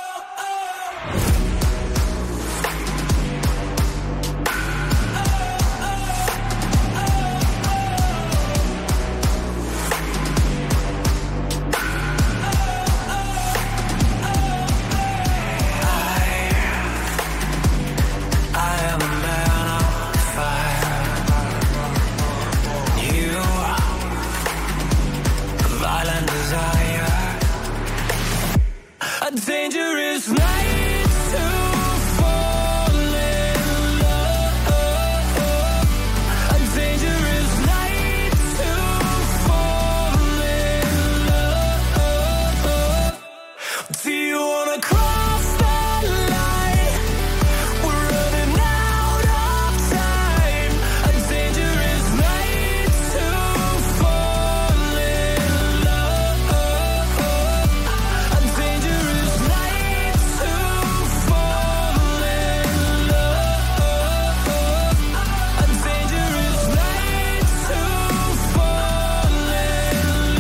I am a man on fire. You, a violent desire. A dangerous night to fall in love. A dangerous night to fall in love. Do you wanna cross that line? We're running out of time. A dangerous night to fall in love. A dangerous night to fall in love. A dangerous night to fall in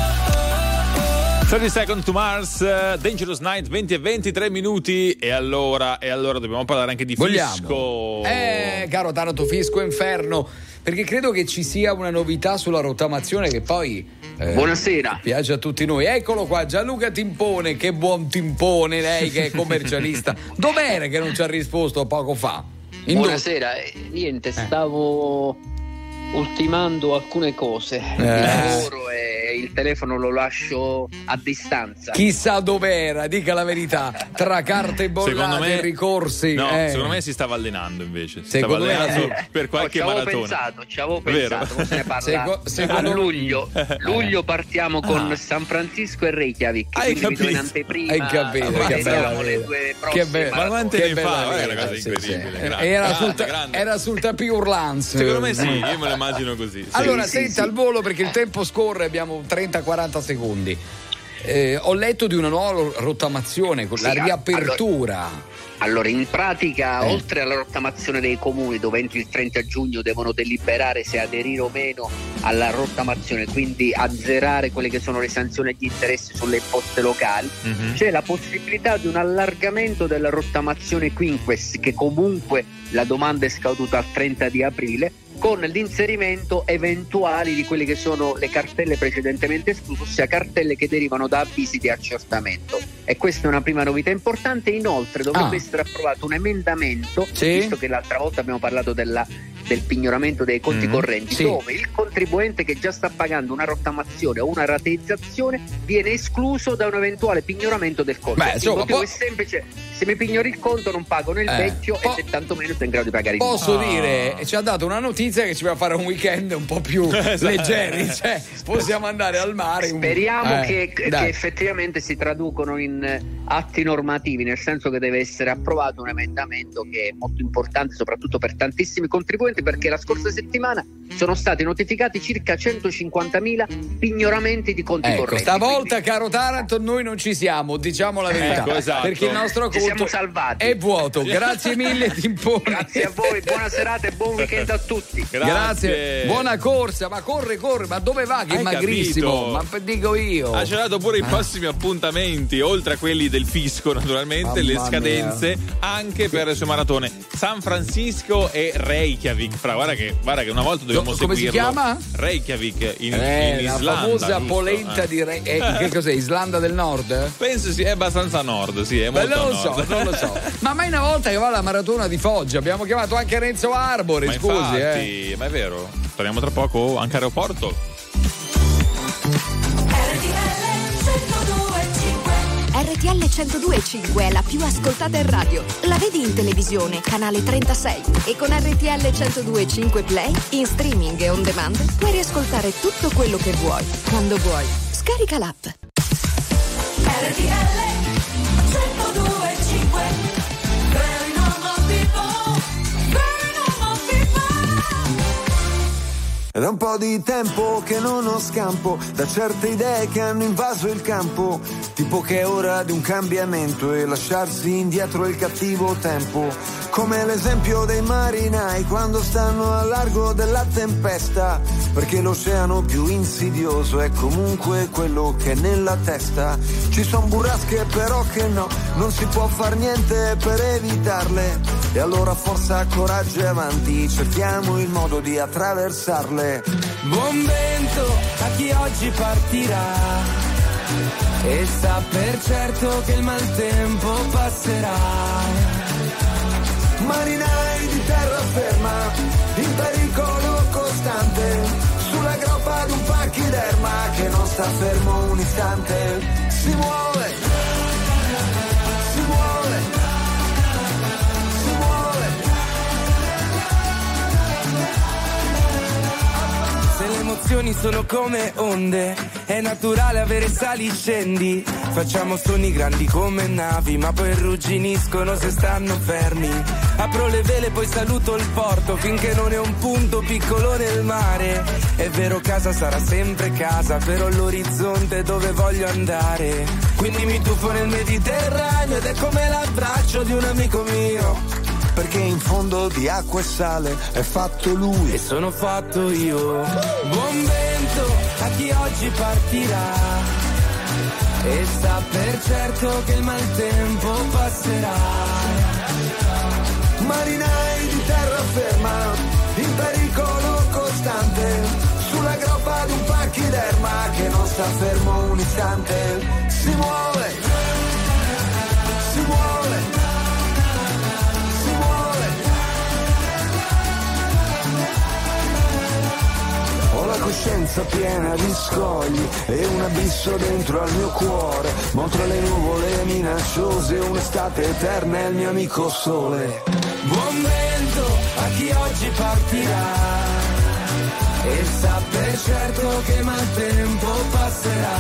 love. thirty Seconds to Mars, uh, Dangerous Night, venti e ventitré minuti. E allora, e allora dobbiamo parlare anche di Vogliamo. fisco. Eh, caro Taranto, fisco inferno, perché credo che ci sia una novità sulla rottamazione che poi eh, Buonasera. piace a tutti noi. Eccolo qua, Gianluca Timpone, che buon Timpone, lei che è commercialista. Dov'era che non ci ha risposto poco fa? In Buonasera, eh, niente, stavo ultimando alcune cose di Eh. lavoro e il telefono lo lascio a distanza. Chissà dov'era, dica la verità, tra carte Secondo bollate me- e ricorsi. No, eh. secondo me si stava allenando invece. Si Secondo stava me- allenando eh. per qualche No, ci avevo maratona. pensato, ci avevo Vero. pensato, mo se ne parla Seco- secondo- a luglio. Luglio partiamo con Ah. San Francisco e Reykjavik, Hai quindi vi do in capito? anteprima. Hai capito, e che vediamo bella le vita. due Che prossime bello, Ma maratone. quante che ne bella fa? vita, È una cosa sì, sì. incredibile. Grande, Era, grande, sul ta- grande. era sul tapis Urlans. Secondo me sì, io me lo immagino così. Sì. Allora, sì, senta sì. al volo perché il tempo scorre, abbiamo trenta quaranta secondi. Eh, ho letto di una nuova rottamazione, con la Sì, riapertura. Allora, in pratica, Eh. oltre alla rottamazione dei comuni, dove entro il trenta giugno devono deliberare se aderire o meno alla rottamazione, quindi azzerare quelle che sono le sanzioni e gli interessi sulle imposte locali, Mhm. c'è la possibilità di un allargamento della rottamazione quinques, che comunque la domanda è scaduta al trenta di aprile, con l'inserimento eventuali di quelle che sono le cartelle precedentemente escluse, ossia cartelle che derivano da avvisi di accertamento. E questa è una prima novità importante. Inoltre dovrebbe Ah. essere approvato un emendamento, Sì. visto che l'altra volta abbiamo parlato della, del pignoramento dei conti Mm, correnti, sì. dove il contribuente che già sta pagando una rottamazione o una rateizzazione viene escluso da un eventuale pignoramento del conto. Beh, il insomma, motivo po- è semplice: se mi pignori il conto non pago nel Eh, vecchio po- e se tantomeno sto in grado di pagare il nuovo. Posso Ah. dire, ci ha dato una notizia che ci va a fare un weekend un po' più Esatto. leggeri, cioè possiamo andare al mare. un- Speriamo eh, che, che dai. effettivamente si traducono in eh, atti normativi, nel senso che deve essere approvato un emendamento che è molto importante soprattutto per tantissimi contribuenti, perché la scorsa settimana sono stati notificati circa centocinquantamila pignoramenti di conti ecco, correnti. Stavolta, caro Taranto, noi non ci siamo, diciamo la verità. Ecco, esatto. Perché il nostro Ci conto siamo salvati. è vuoto. Grazie mille, Timpone. Grazie a voi, buona serata e buon weekend a tutti. Grazie. Grazie. Buona corsa, ma corre, corre, ma dove va? Che è Hai magrissimo, capito? ma dico io. Ha celato pure i Ah. prossimi appuntamenti, oltre a quelli del fisco, naturalmente, Mamma le scadenze mia. anche per le sue maratone. San Francisco e Reykjavik. Fra, guarda che, guarda che una volta dobbiamo No, come si seguirlo. chiama? Reykjavik in, Eh, in la Islanda. famosa giusto? polenta Eh. di Re- eh, che cos'è? Islanda del Nord? Penso sia abbastanza a nord, sì, è Beh, molto non a lo so, nord. non lo so. Ma mai una volta che va alla maratona di Foggia abbiamo chiamato anche Renzo Arbore, Ma scusi, infatti, eh. ma è vero. Torniamo tra poco anche aeroporto. R T L centodue e cinque è la più ascoltata in radio. La vedi in televisione, canale trentasei. E con R T L centodue e cinque Play, in streaming e on demand, puoi riascoltare tutto quello che vuoi, quando vuoi. Scarica l'app. R T L centodue e cinque. Very normal people, very normal people. Ed è un po' di tempo che non ho scampo da certe idee che hanno invaso il campo, tipo che è ora di un cambiamento e lasciarsi indietro il cattivo tempo, come l'esempio dei marinai quando stanno a largo della tempesta, perché l'oceano più insidioso è comunque quello che è nella testa. Ci son burrasche però che no, non si può far niente per evitarle, e allora forza, coraggio e avanti, cerchiamo il modo di attraversarle. Buon vento a chi oggi partirà e sa per certo che il maltempo passerà. Marinai di terraferma, in pericolo costante, sulla groppa di un pachiderma che non sta fermo un istante. Si muove, si muove, si muove. Se le emozioni sono come onde, è naturale avere sali e scendi. Facciamo sogni grandi come navi, ma poi rugginiscono se stanno fermi. Apro le vele, poi saluto il porto, finché non è un punto piccolo nel mare. È vero, casa sarà sempre casa, però l'orizzonte dove voglio andare. Quindi mi tuffo nel Mediterraneo ed è come l'abbraccio di un amico mio, perché in fondo di acqua e sale è fatto lui e sono fatto io. Buon vento a chi oggi partirà e sa per certo che il maltempo passerà. Marinai di terraferma, in pericolo costante, sulla groppa di un pachiderma che non sta fermo un istante. Si muove, si muove, si muove. Ho la coscienza piena di scogli e un abisso dentro al mio cuore, ma tra le nuvole minacciose un'estate eterna è il mio amico sole. Buon vento a chi oggi partirà e sa per certo che il maltempo passerà.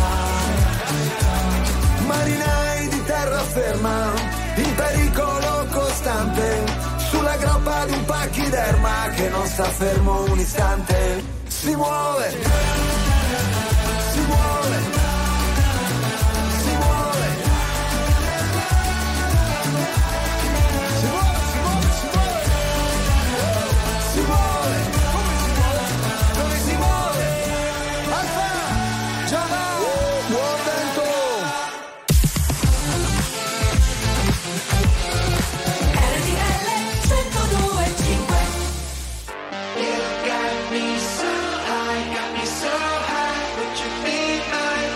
Marinai di terraferma, in pericolo costante, sulla groppa di un pachiderma che non sta fermo un istante. Si muove, si muove, si muove. Si muove, si muove, si muove. Si muove. Come si muove? Dove si muove? Alfa! Già va! Buon vento! R T L centodue e cinque. You got me so high, got me so high, would you be my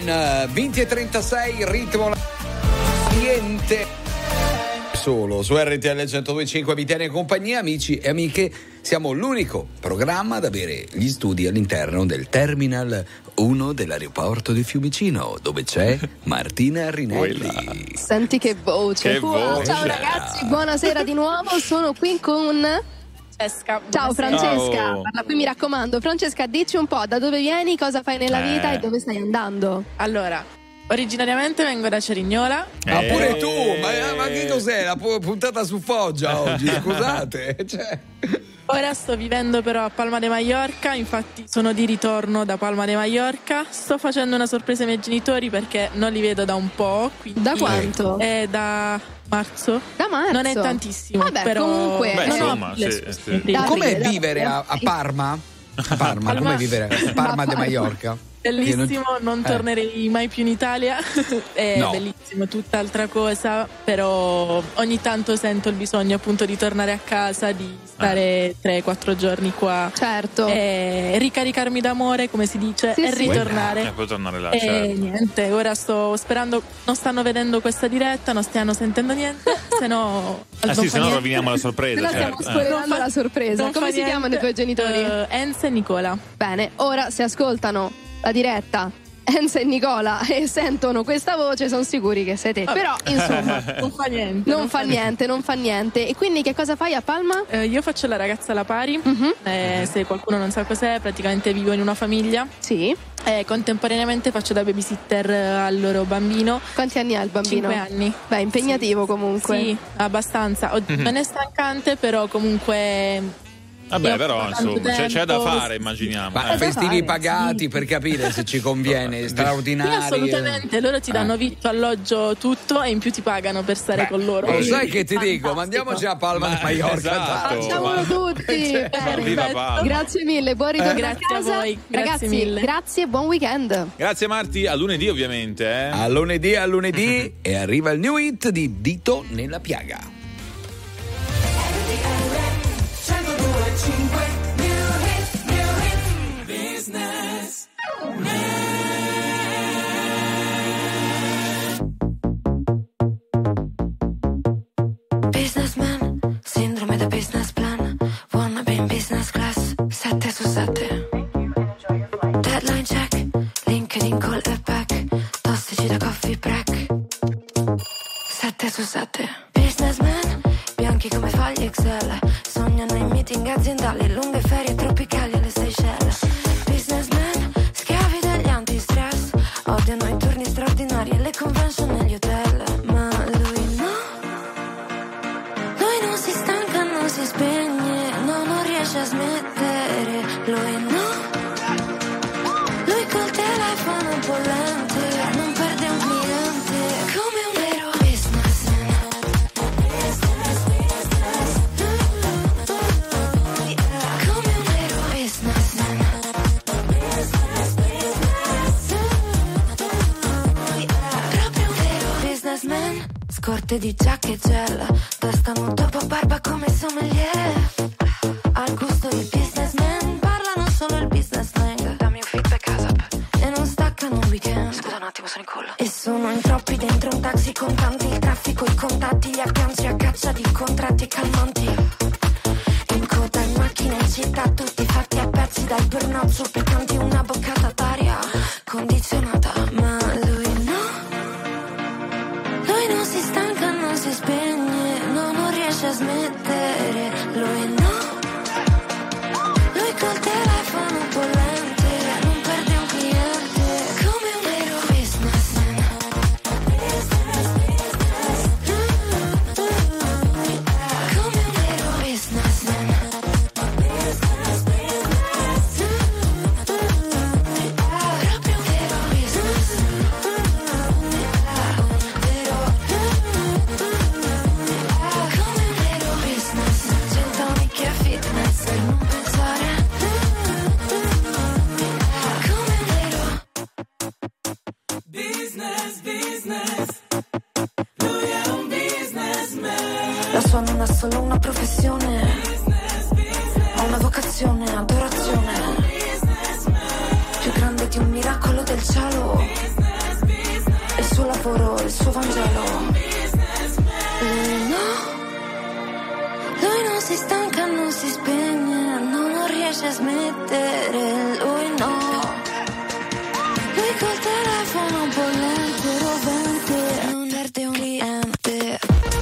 venti e trentasei, ritmo niente. Solo su R T L centodue e cinque vi tiene compagnia, amici e amiche. Siamo l'unico programma ad avere gli studi all'interno del Terminal uno dell'aeroporto di Fiumicino, dove c'è Martina Rinelli. Senti che voce. Che voce. Ciao ragazzi, buonasera di nuovo. Sono qui con Francesca. Ciao Francesca. Ciao. Guarda, qui mi raccomando, Francesca, dici un po' da dove vieni, cosa fai nella Eh. vita e dove stai andando. Allora, originariamente vengo da Cerignola. Ma pure tu, ma, ma che cos'è la pu- puntata su Foggia oggi? Scusate, cioè. Ora sto vivendo però a Palma de Mallorca, infatti sono di ritorno da Palma de Mallorca. Sto facendo una sorpresa ai miei genitori perché non li vedo da un po'. Quindi Da quanto? È da marzo. Da marzo? Non è tantissimo, Vabbè, però comunque. Beh, non ho insomma, le sì, scuse sì. prima. Com'è aprile, vivere a, a Parma? A Parma, Palma- com'è vivere a Parma de Parma. Mallorca? Bellissimo, non Eh. tornerei mai più in Italia. È No. bellissimo, tutt'altra cosa, però ogni tanto sento il bisogno appunto di tornare a casa, di stare tre quattro giorni qua. Certo. E ricaricarmi d'amore, come si dice, Sì, e sì. ritornare. E poi tornare là, E certo. niente, ora sto sperando, non stanno vedendo questa diretta, non stiano sentendo niente, se no Ah sì, se no roviniamo la Se sorpresa, no stiamo certo. spoilerando la sorpresa. non Come fa si chiamano niente. i tuoi genitori? Eh, Enzo e Nicola. Bene, ora se ascoltano la diretta Enzo e Nicola e sentono questa voce, sono sicuri che sei te. Vabbè. Però insomma Non fa niente. non fa niente, non fa niente. E quindi che cosa fai a Palma? Eh, io faccio la ragazza alla pari. Mhm. Eh, se qualcuno non sa cos'è, praticamente vivo in una famiglia. Sì. E contemporaneamente faccio da babysitter al loro bambino. Quanti anni ha il bambino? Cinque anni. Beh, impegnativo comunque. Sì, abbastanza. O- Non è stancante, però comunque. Vabbè, io però ho tanto insomma c'è, c'è da tempo. fare, immaginiamo. Ma eh. festivi pagati per capire se ci conviene, Sì, straordinari. assolutamente, loro ti danno vitto, alloggio, tutto e in più ti pagano per stare con loro. Lo sai Quindi, che ti dico? Mandiamoci a Palma di Mallorca. esatto. Facciamolo tutti. Cioè, Bene. viva Palma. Grazie mille, buon ritorno Eh. a Grazie a casa. voi, grazie Ragazzi, mille. grazie e buon weekend. Grazie Marti, a lunedì ovviamente. Eh. A lunedì, a lunedì e arriva il new hit di Dito nella piaga. Businessman, sindrome da business plan. Wanna be in business class, sette su sette. Deadline check, LinkedIn call e back. Tossici da coffee break, sette su sette. Businessman, bianchi come fogli Excel. Sognano in meeting aziendali, lunghe ferie tropicali alle Seychelles. Businessman, schiavi degli anti-stress. Odiano i turni straordinari e le convention negli hotel. Ma lui no. Lui non si stanca, non si spegne, no, non riesce a smettere. Lui no. Lui col telefono bollente, non perde un cliente. Come un vero businessman. Come un vero businessman. Proprio un vero businessman. Scorte di giacche e gel, testa nuda, dopo barba come sommelier. Al gusto di businessman, parlano solo il business slang. Dammi un feedback ASAP e non staccano un weekend. Scusa un attimo, sono in collo. E sono in troppi dentro un taxi con tanti, il traffico, i contatti, gli agganci a caccia di contratti e calmanti. In coda in macchina in città, tutti fatti a pezzi dal burnout, soppicanti, una boccata d'aria condizionata. Ma lui no. Lui non si stanca, non si spegne, no, non riesce a smettere. Lui no. Lui col telefono bollente, non perde un cliente. Come un vero businessman. Come un vero businessman. Proprio un vero businessman. Come un vero business, gin tonic e fitness, per non pensare. Come un vero business, business. Lui è un businessman. La sua non è solo una professione, ha una vocazione, adorazione. Più grande di un miracolo del cielo. suo lavoro, il suo Vangelo. Lui no, lui non si stanca, non si spegne, non, non riesce a smettere, lui no. Lui col telefono un po' lento, rovente, non perde un cliente.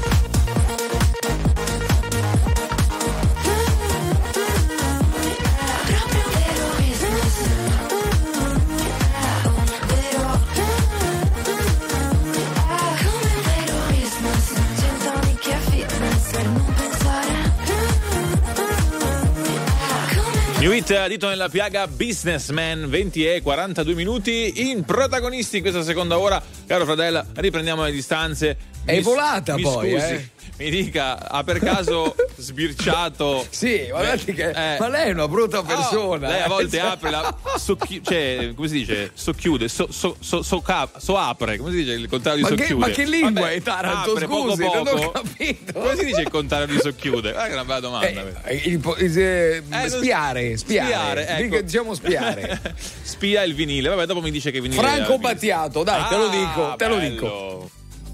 New Hit, dito nella piaga, Businessman, venti e quarantadue minuti in protagonisti in questa seconda ora. Caro Fradella, riprendiamo le distanze. È mi, volata mi poi, scusi, eh. mi dica, ha per caso sbirciato? Sì, guardate che eh, ma lei è una brutta persona. Oh, lei a volte eh. apre la socchi- cioè, come si dice? Socchiude, so, so, so, so, cap- so apre, come si dice il contrario di Ma che, socchiude? ma che lingua Vabbè, è Taranto? apre Scusi, poco, non ho poco. capito. Come si dice il contrario di socchiude? Guarda che è una bella domanda. Eh, il po- eh, Eh, spiare, spiare, spiare, ecco. Dica- diciamo spiare. Spia il vinile. Vabbè, dopo mi dice che vinile Franco è Battiato, dai, te lo Ah, dico, te lo bello. dico.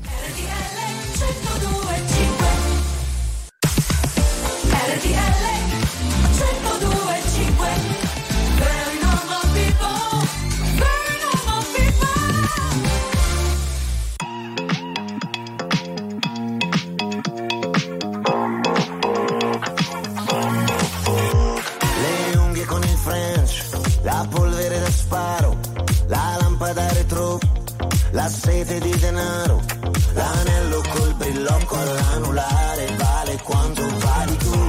Le unghie con il French, la polvere da sparo, la lampada retro, la sete di denaro, l'anello col brillocco all'anulare, vale quanto vali tu.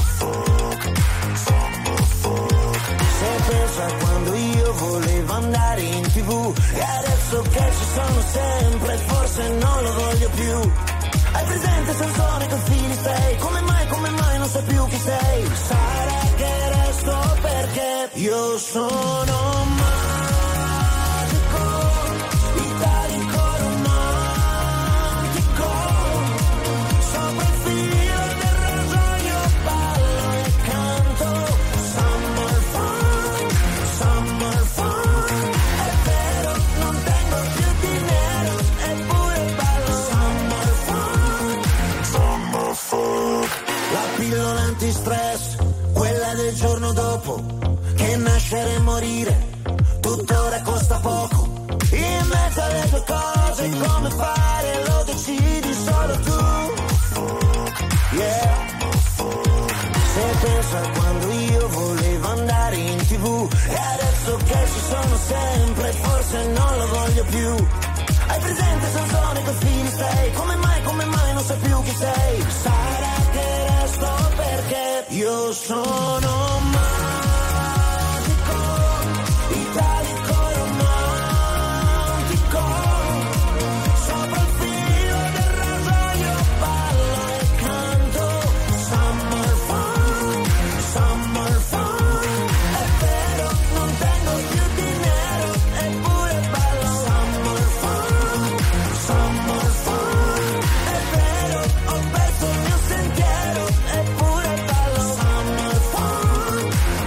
Se pensa quando io volevo andare in tv e adesso che ci sono sempre, forse non lo voglio più. Hai presente Sansone con Filistei? Come mai, come mai non sai più chi sei? Sarà che resto perché io sono magico, italico romantico, sopra il filo del rasoio ballo e canto. Summer fun, summer fun, è vero, non tengo più dinero, eppure ballo. Summer fun, summer fun. La pillola antistress, quella del giorno dopo, che nascere e morire, tuttora costa poco. In mezzo alle due cose, come fare, lo decidi solo tu. Yeah. Se pensa quando io volevo andare in tv e adesso che ci sono sempre, forse non lo voglio più. Hai presente Sansone con Filistei? Come mai, come mai non sai più chi sei? Sarà che resto perché io sono magico, italico romantico, sopra il filo del rasoio ballo e canto. Summer fun, summer fun, è vero, non tengo più dinero, eppure ballo. Summer fun, summer fun, è vero, ho perso il mio sentiero, eppure ballo. Summer fun,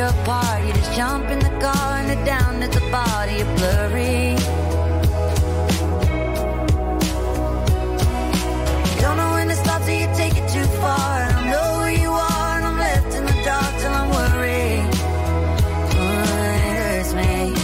you apart. You just jump in the car and head down to the body. You're blurry. Don't know when to stop till you take it too far. I don't know where you are and I'm left in the dark till I'm worried. Oh, it hurts me.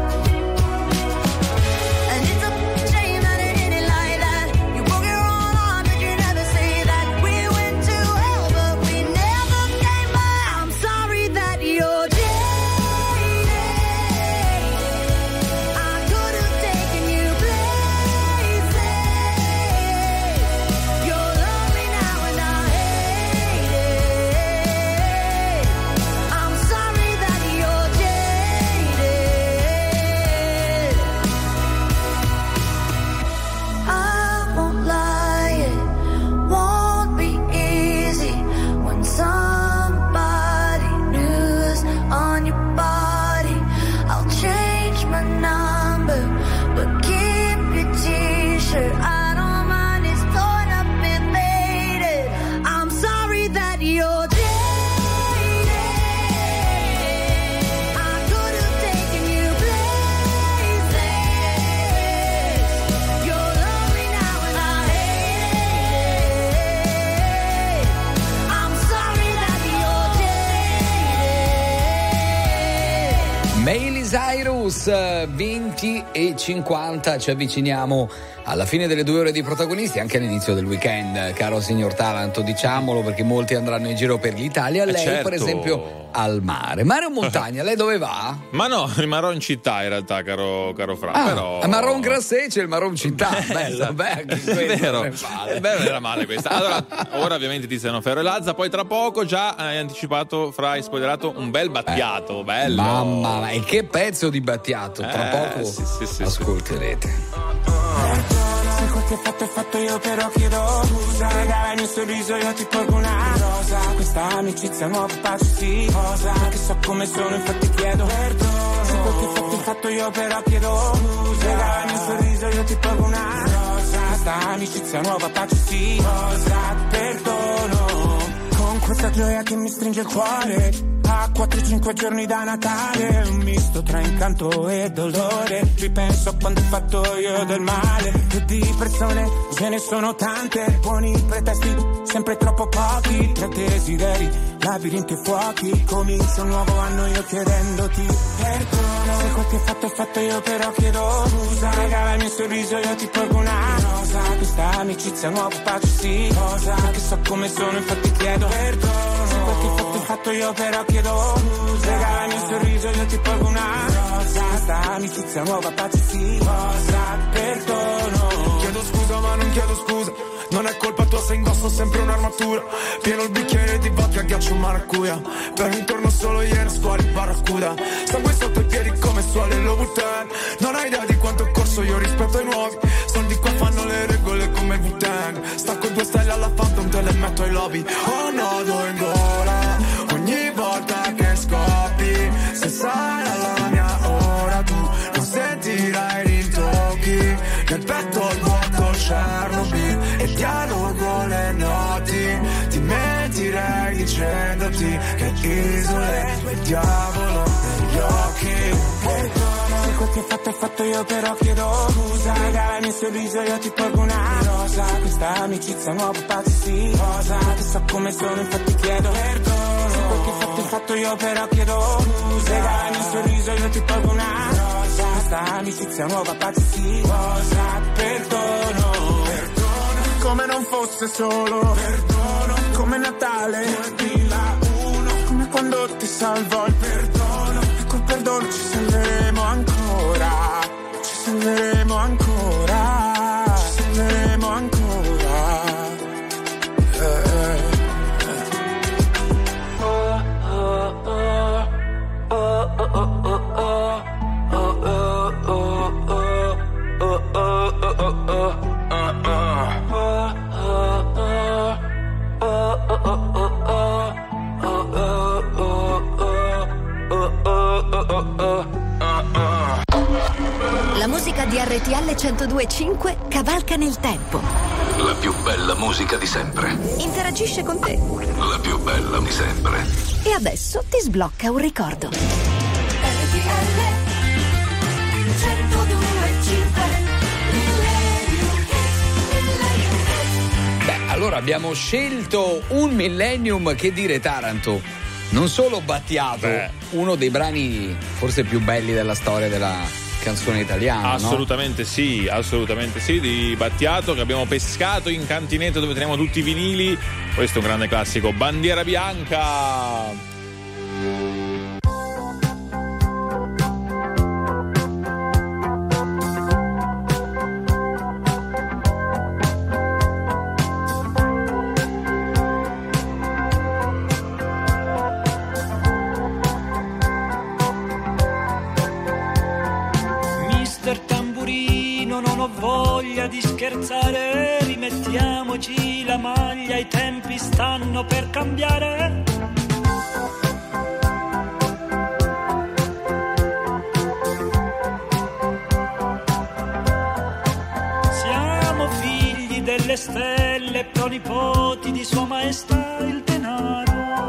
Cyrus, venti e cinquanta, ci avviciniamo alla fine delle due ore di protagonisti, anche all'inizio del weekend, caro signor Taranto, diciamolo, perché molti andranno in giro per l'Italia. Lei, eh certo. per esempio, al mare. Mare o montagna? Lei dove va? Ma no, rimarrò in città in realtà, caro, caro Fra. Ah, però... a Marron Grasset c'è il Marron città. Bello, beh, anche è vero. Non è male. È vero, era male questa. Allora, ora ovviamente Tiziano Ferro e Lazza, poi tra poco già hai anticipato, Fra, hai spoilerato un bel Battiato, eh. bello. Mamma, e che pezzo di Battiato, tra eh, poco sì, sì, sì, ascolterete. Se quel che fatto è fatto io però chiedo scusa. Regala il mio sorriso, io ti porgo una rosa. Questa amicizia nuova pace sì cosa. Che so come sono, infatti chiedo perdono. Se quel che fatto è fatto io però chiedo scusa. Regala il mio sorriso, io ti porgo una rosa. Questa amicizia nuova pace sì cosa. Perdono. Con questa gioia che mi stringe il cuore. A quattro cinque giorni da Natale, un misto tra incanto e dolore. Ripenso a quanto ho fatto io del male. E di persone ce ne sono tante. Buoni pretesti, sempre troppo pochi. Tra desideri, labirinti e fuochi. Comincio un nuovo anno io chiedendoti perdono. Se quel che fatto è fatto io però chiedo scusa. Regala il mio sorriso, io ti porgo una rosa. Questa amicizia nuova pace sì cosa. Che so come sono, infatti chiedo perdono. Se quel che fatto è fatto io però chiedo scusa. Regala il mio sorriso, io ti porgo una rosa. Questa amicizia nuova pace sì cosa. Perdono. Chiedo scusa ma non chiedo scusa. Non è colpa tua se indosso sempre un'armatura. Pieno il bicchiere di vodka, ghiaccio maracuja. Per intorno solo ieri squali barracuda. Sangue sotto i piedi come suole lo Wu-Tang. Non hai idea di quanto ho corso io rispetto ai nuovi. Soldi qua fanno le regole come il Wu-Tang. Stacco due stelle alla Phantom, te le metto ai lobby. Ho un nodo in gola ogni volta che scoppi. Se sarai la mia ora tu non sentirai rintocchi. Nel petto il vuoto Chernobyl e dialogo le noti. Ti mentirei dicendoti che isole il diavolo negli occhi. Perdono. Se quel che fatto è fatto io però chiedo scusa. Regala il mio sorriso, io ti porgo una rosa. Questa amicizia nuova pace sì cosa. Che so come sono, infatti chiedo perdono. Se quel che fatto è fatto io però chiedo scusa. Regala il mio sorriso, io ti porgo una rosa. Questa amicizia nuova pace sì cosa. Perdono. Perdono. Come non fosse solo perdono. Come Natale duemilauno. Come quando ti salvo il perdono. E col perdono ci salveremo ancora. Ci salveremo ancora. Ci salveremo ancora. eh. La musica di R T L centodue e cinque cavalca nel tempo. La più bella musica di sempre. Interagisce con te. La più bella di sempre. E adesso ti sblocca un ricordo. Beh, allora abbiamo scelto un Millennium, che dire, Taranto. Non solo Battiato, Beh. uno dei brani forse più belli della storia della canzone italiana. Assolutamente no? sì, assolutamente sì, di Battiato, che abbiamo pescato in cantinetta dove teniamo tutti i vinili. Questo è un grande classico, Bandiera Bianca. Di scherzare, rimettiamoci la maglia, i tempi stanno per cambiare. Siamo figli delle stelle, pronipoti di Sua Maestà il denaro.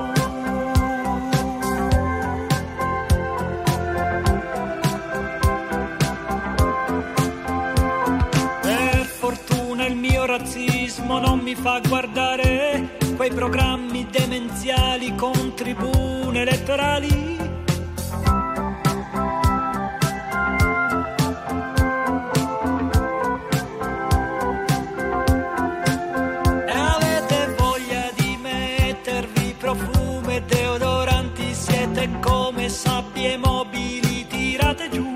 Razzismo non mi fa guardare quei programmi demenziali con tribune elettorali. E avete voglia di mettervi profumo e deodoranti, siete come sabbie mobili tirate giù.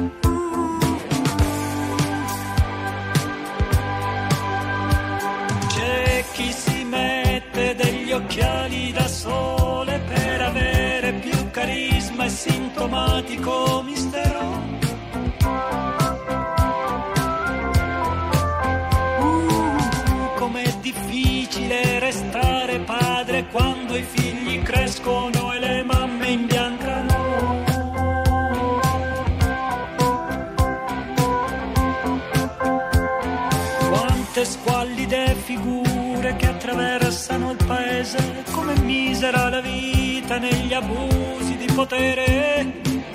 Occhiali da sole per avere più carisma e sintomatico mistero. Uh, com'è difficile restare padre quando i figli crescono e le mamme imbiancano. Quante squallide figure che attraversano il paese, come misera la vita negli abusi di potere.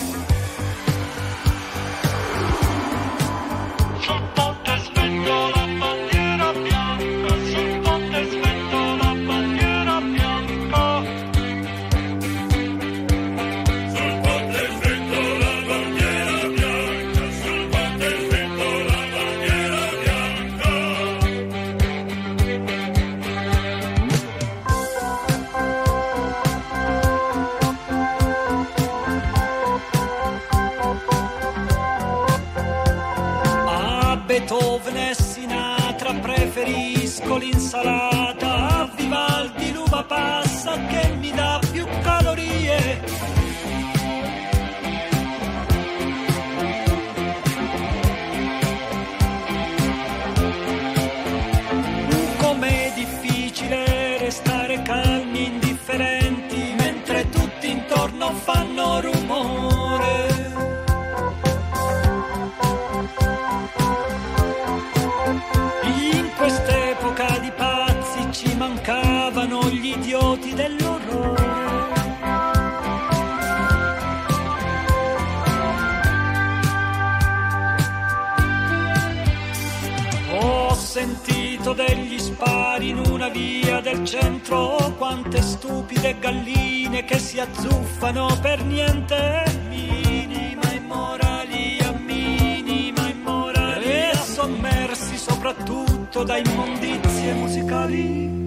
Sul ponte svento la bandiera bianca, sul ponte svento la bandiera bianca. Sul ponte svento la bandiera bianca, sul ponte svento la bandiera bianca. Beethoven e Sinatra preferisco l'insalata, a Vivaldi l'uva passa che mi dà più calorie. Com'è difficile restare calmi, indifferenti, mentre tutti intorno fanno rumore. Quest'epoca di pazzi ci mancavano gli idioti dell'orrore. Ho sentito degli spari in una via del centro, quante stupide galline che si azzuffano per niente. Minima immorali, a minima immorali, e sommersi soprattutto da immondizie musicali.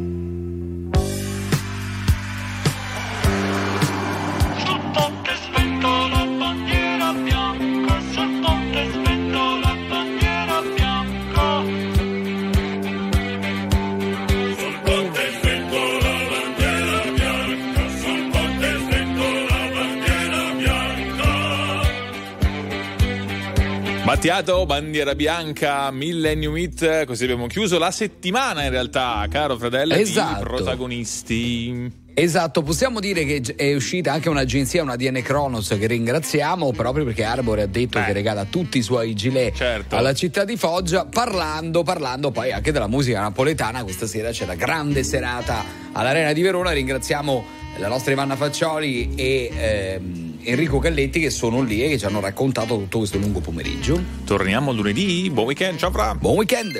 Sul ponte svento la bandiera bianca, sul ponte svento la bandiera bianca. Sul ponte svento la bandiera bianca, sul ponte svento la bandiera bianca. Battiato, bandiera bianca, Millennium Hit, così abbiamo chiuso la settimana in realtà, caro Fredella, esatto. di protagonisti. Esatto, possiamo dire che è uscita anche un'agenzia, una D N Kronos, che ringraziamo proprio perché Arbore ha detto Beh. che regala tutti i suoi gilet certo. alla città di Foggia, parlando, parlando poi anche della musica napoletana. Questa sera c'è la grande serata all'Arena di Verona, ringraziamo la nostra Ivanna Faccioli e ehm, Enrico Galletti che sono lì e che ci hanno raccontato tutto questo lungo pomeriggio. Torniamo lunedì, buon weekend, ciao Fra! Buon weekend!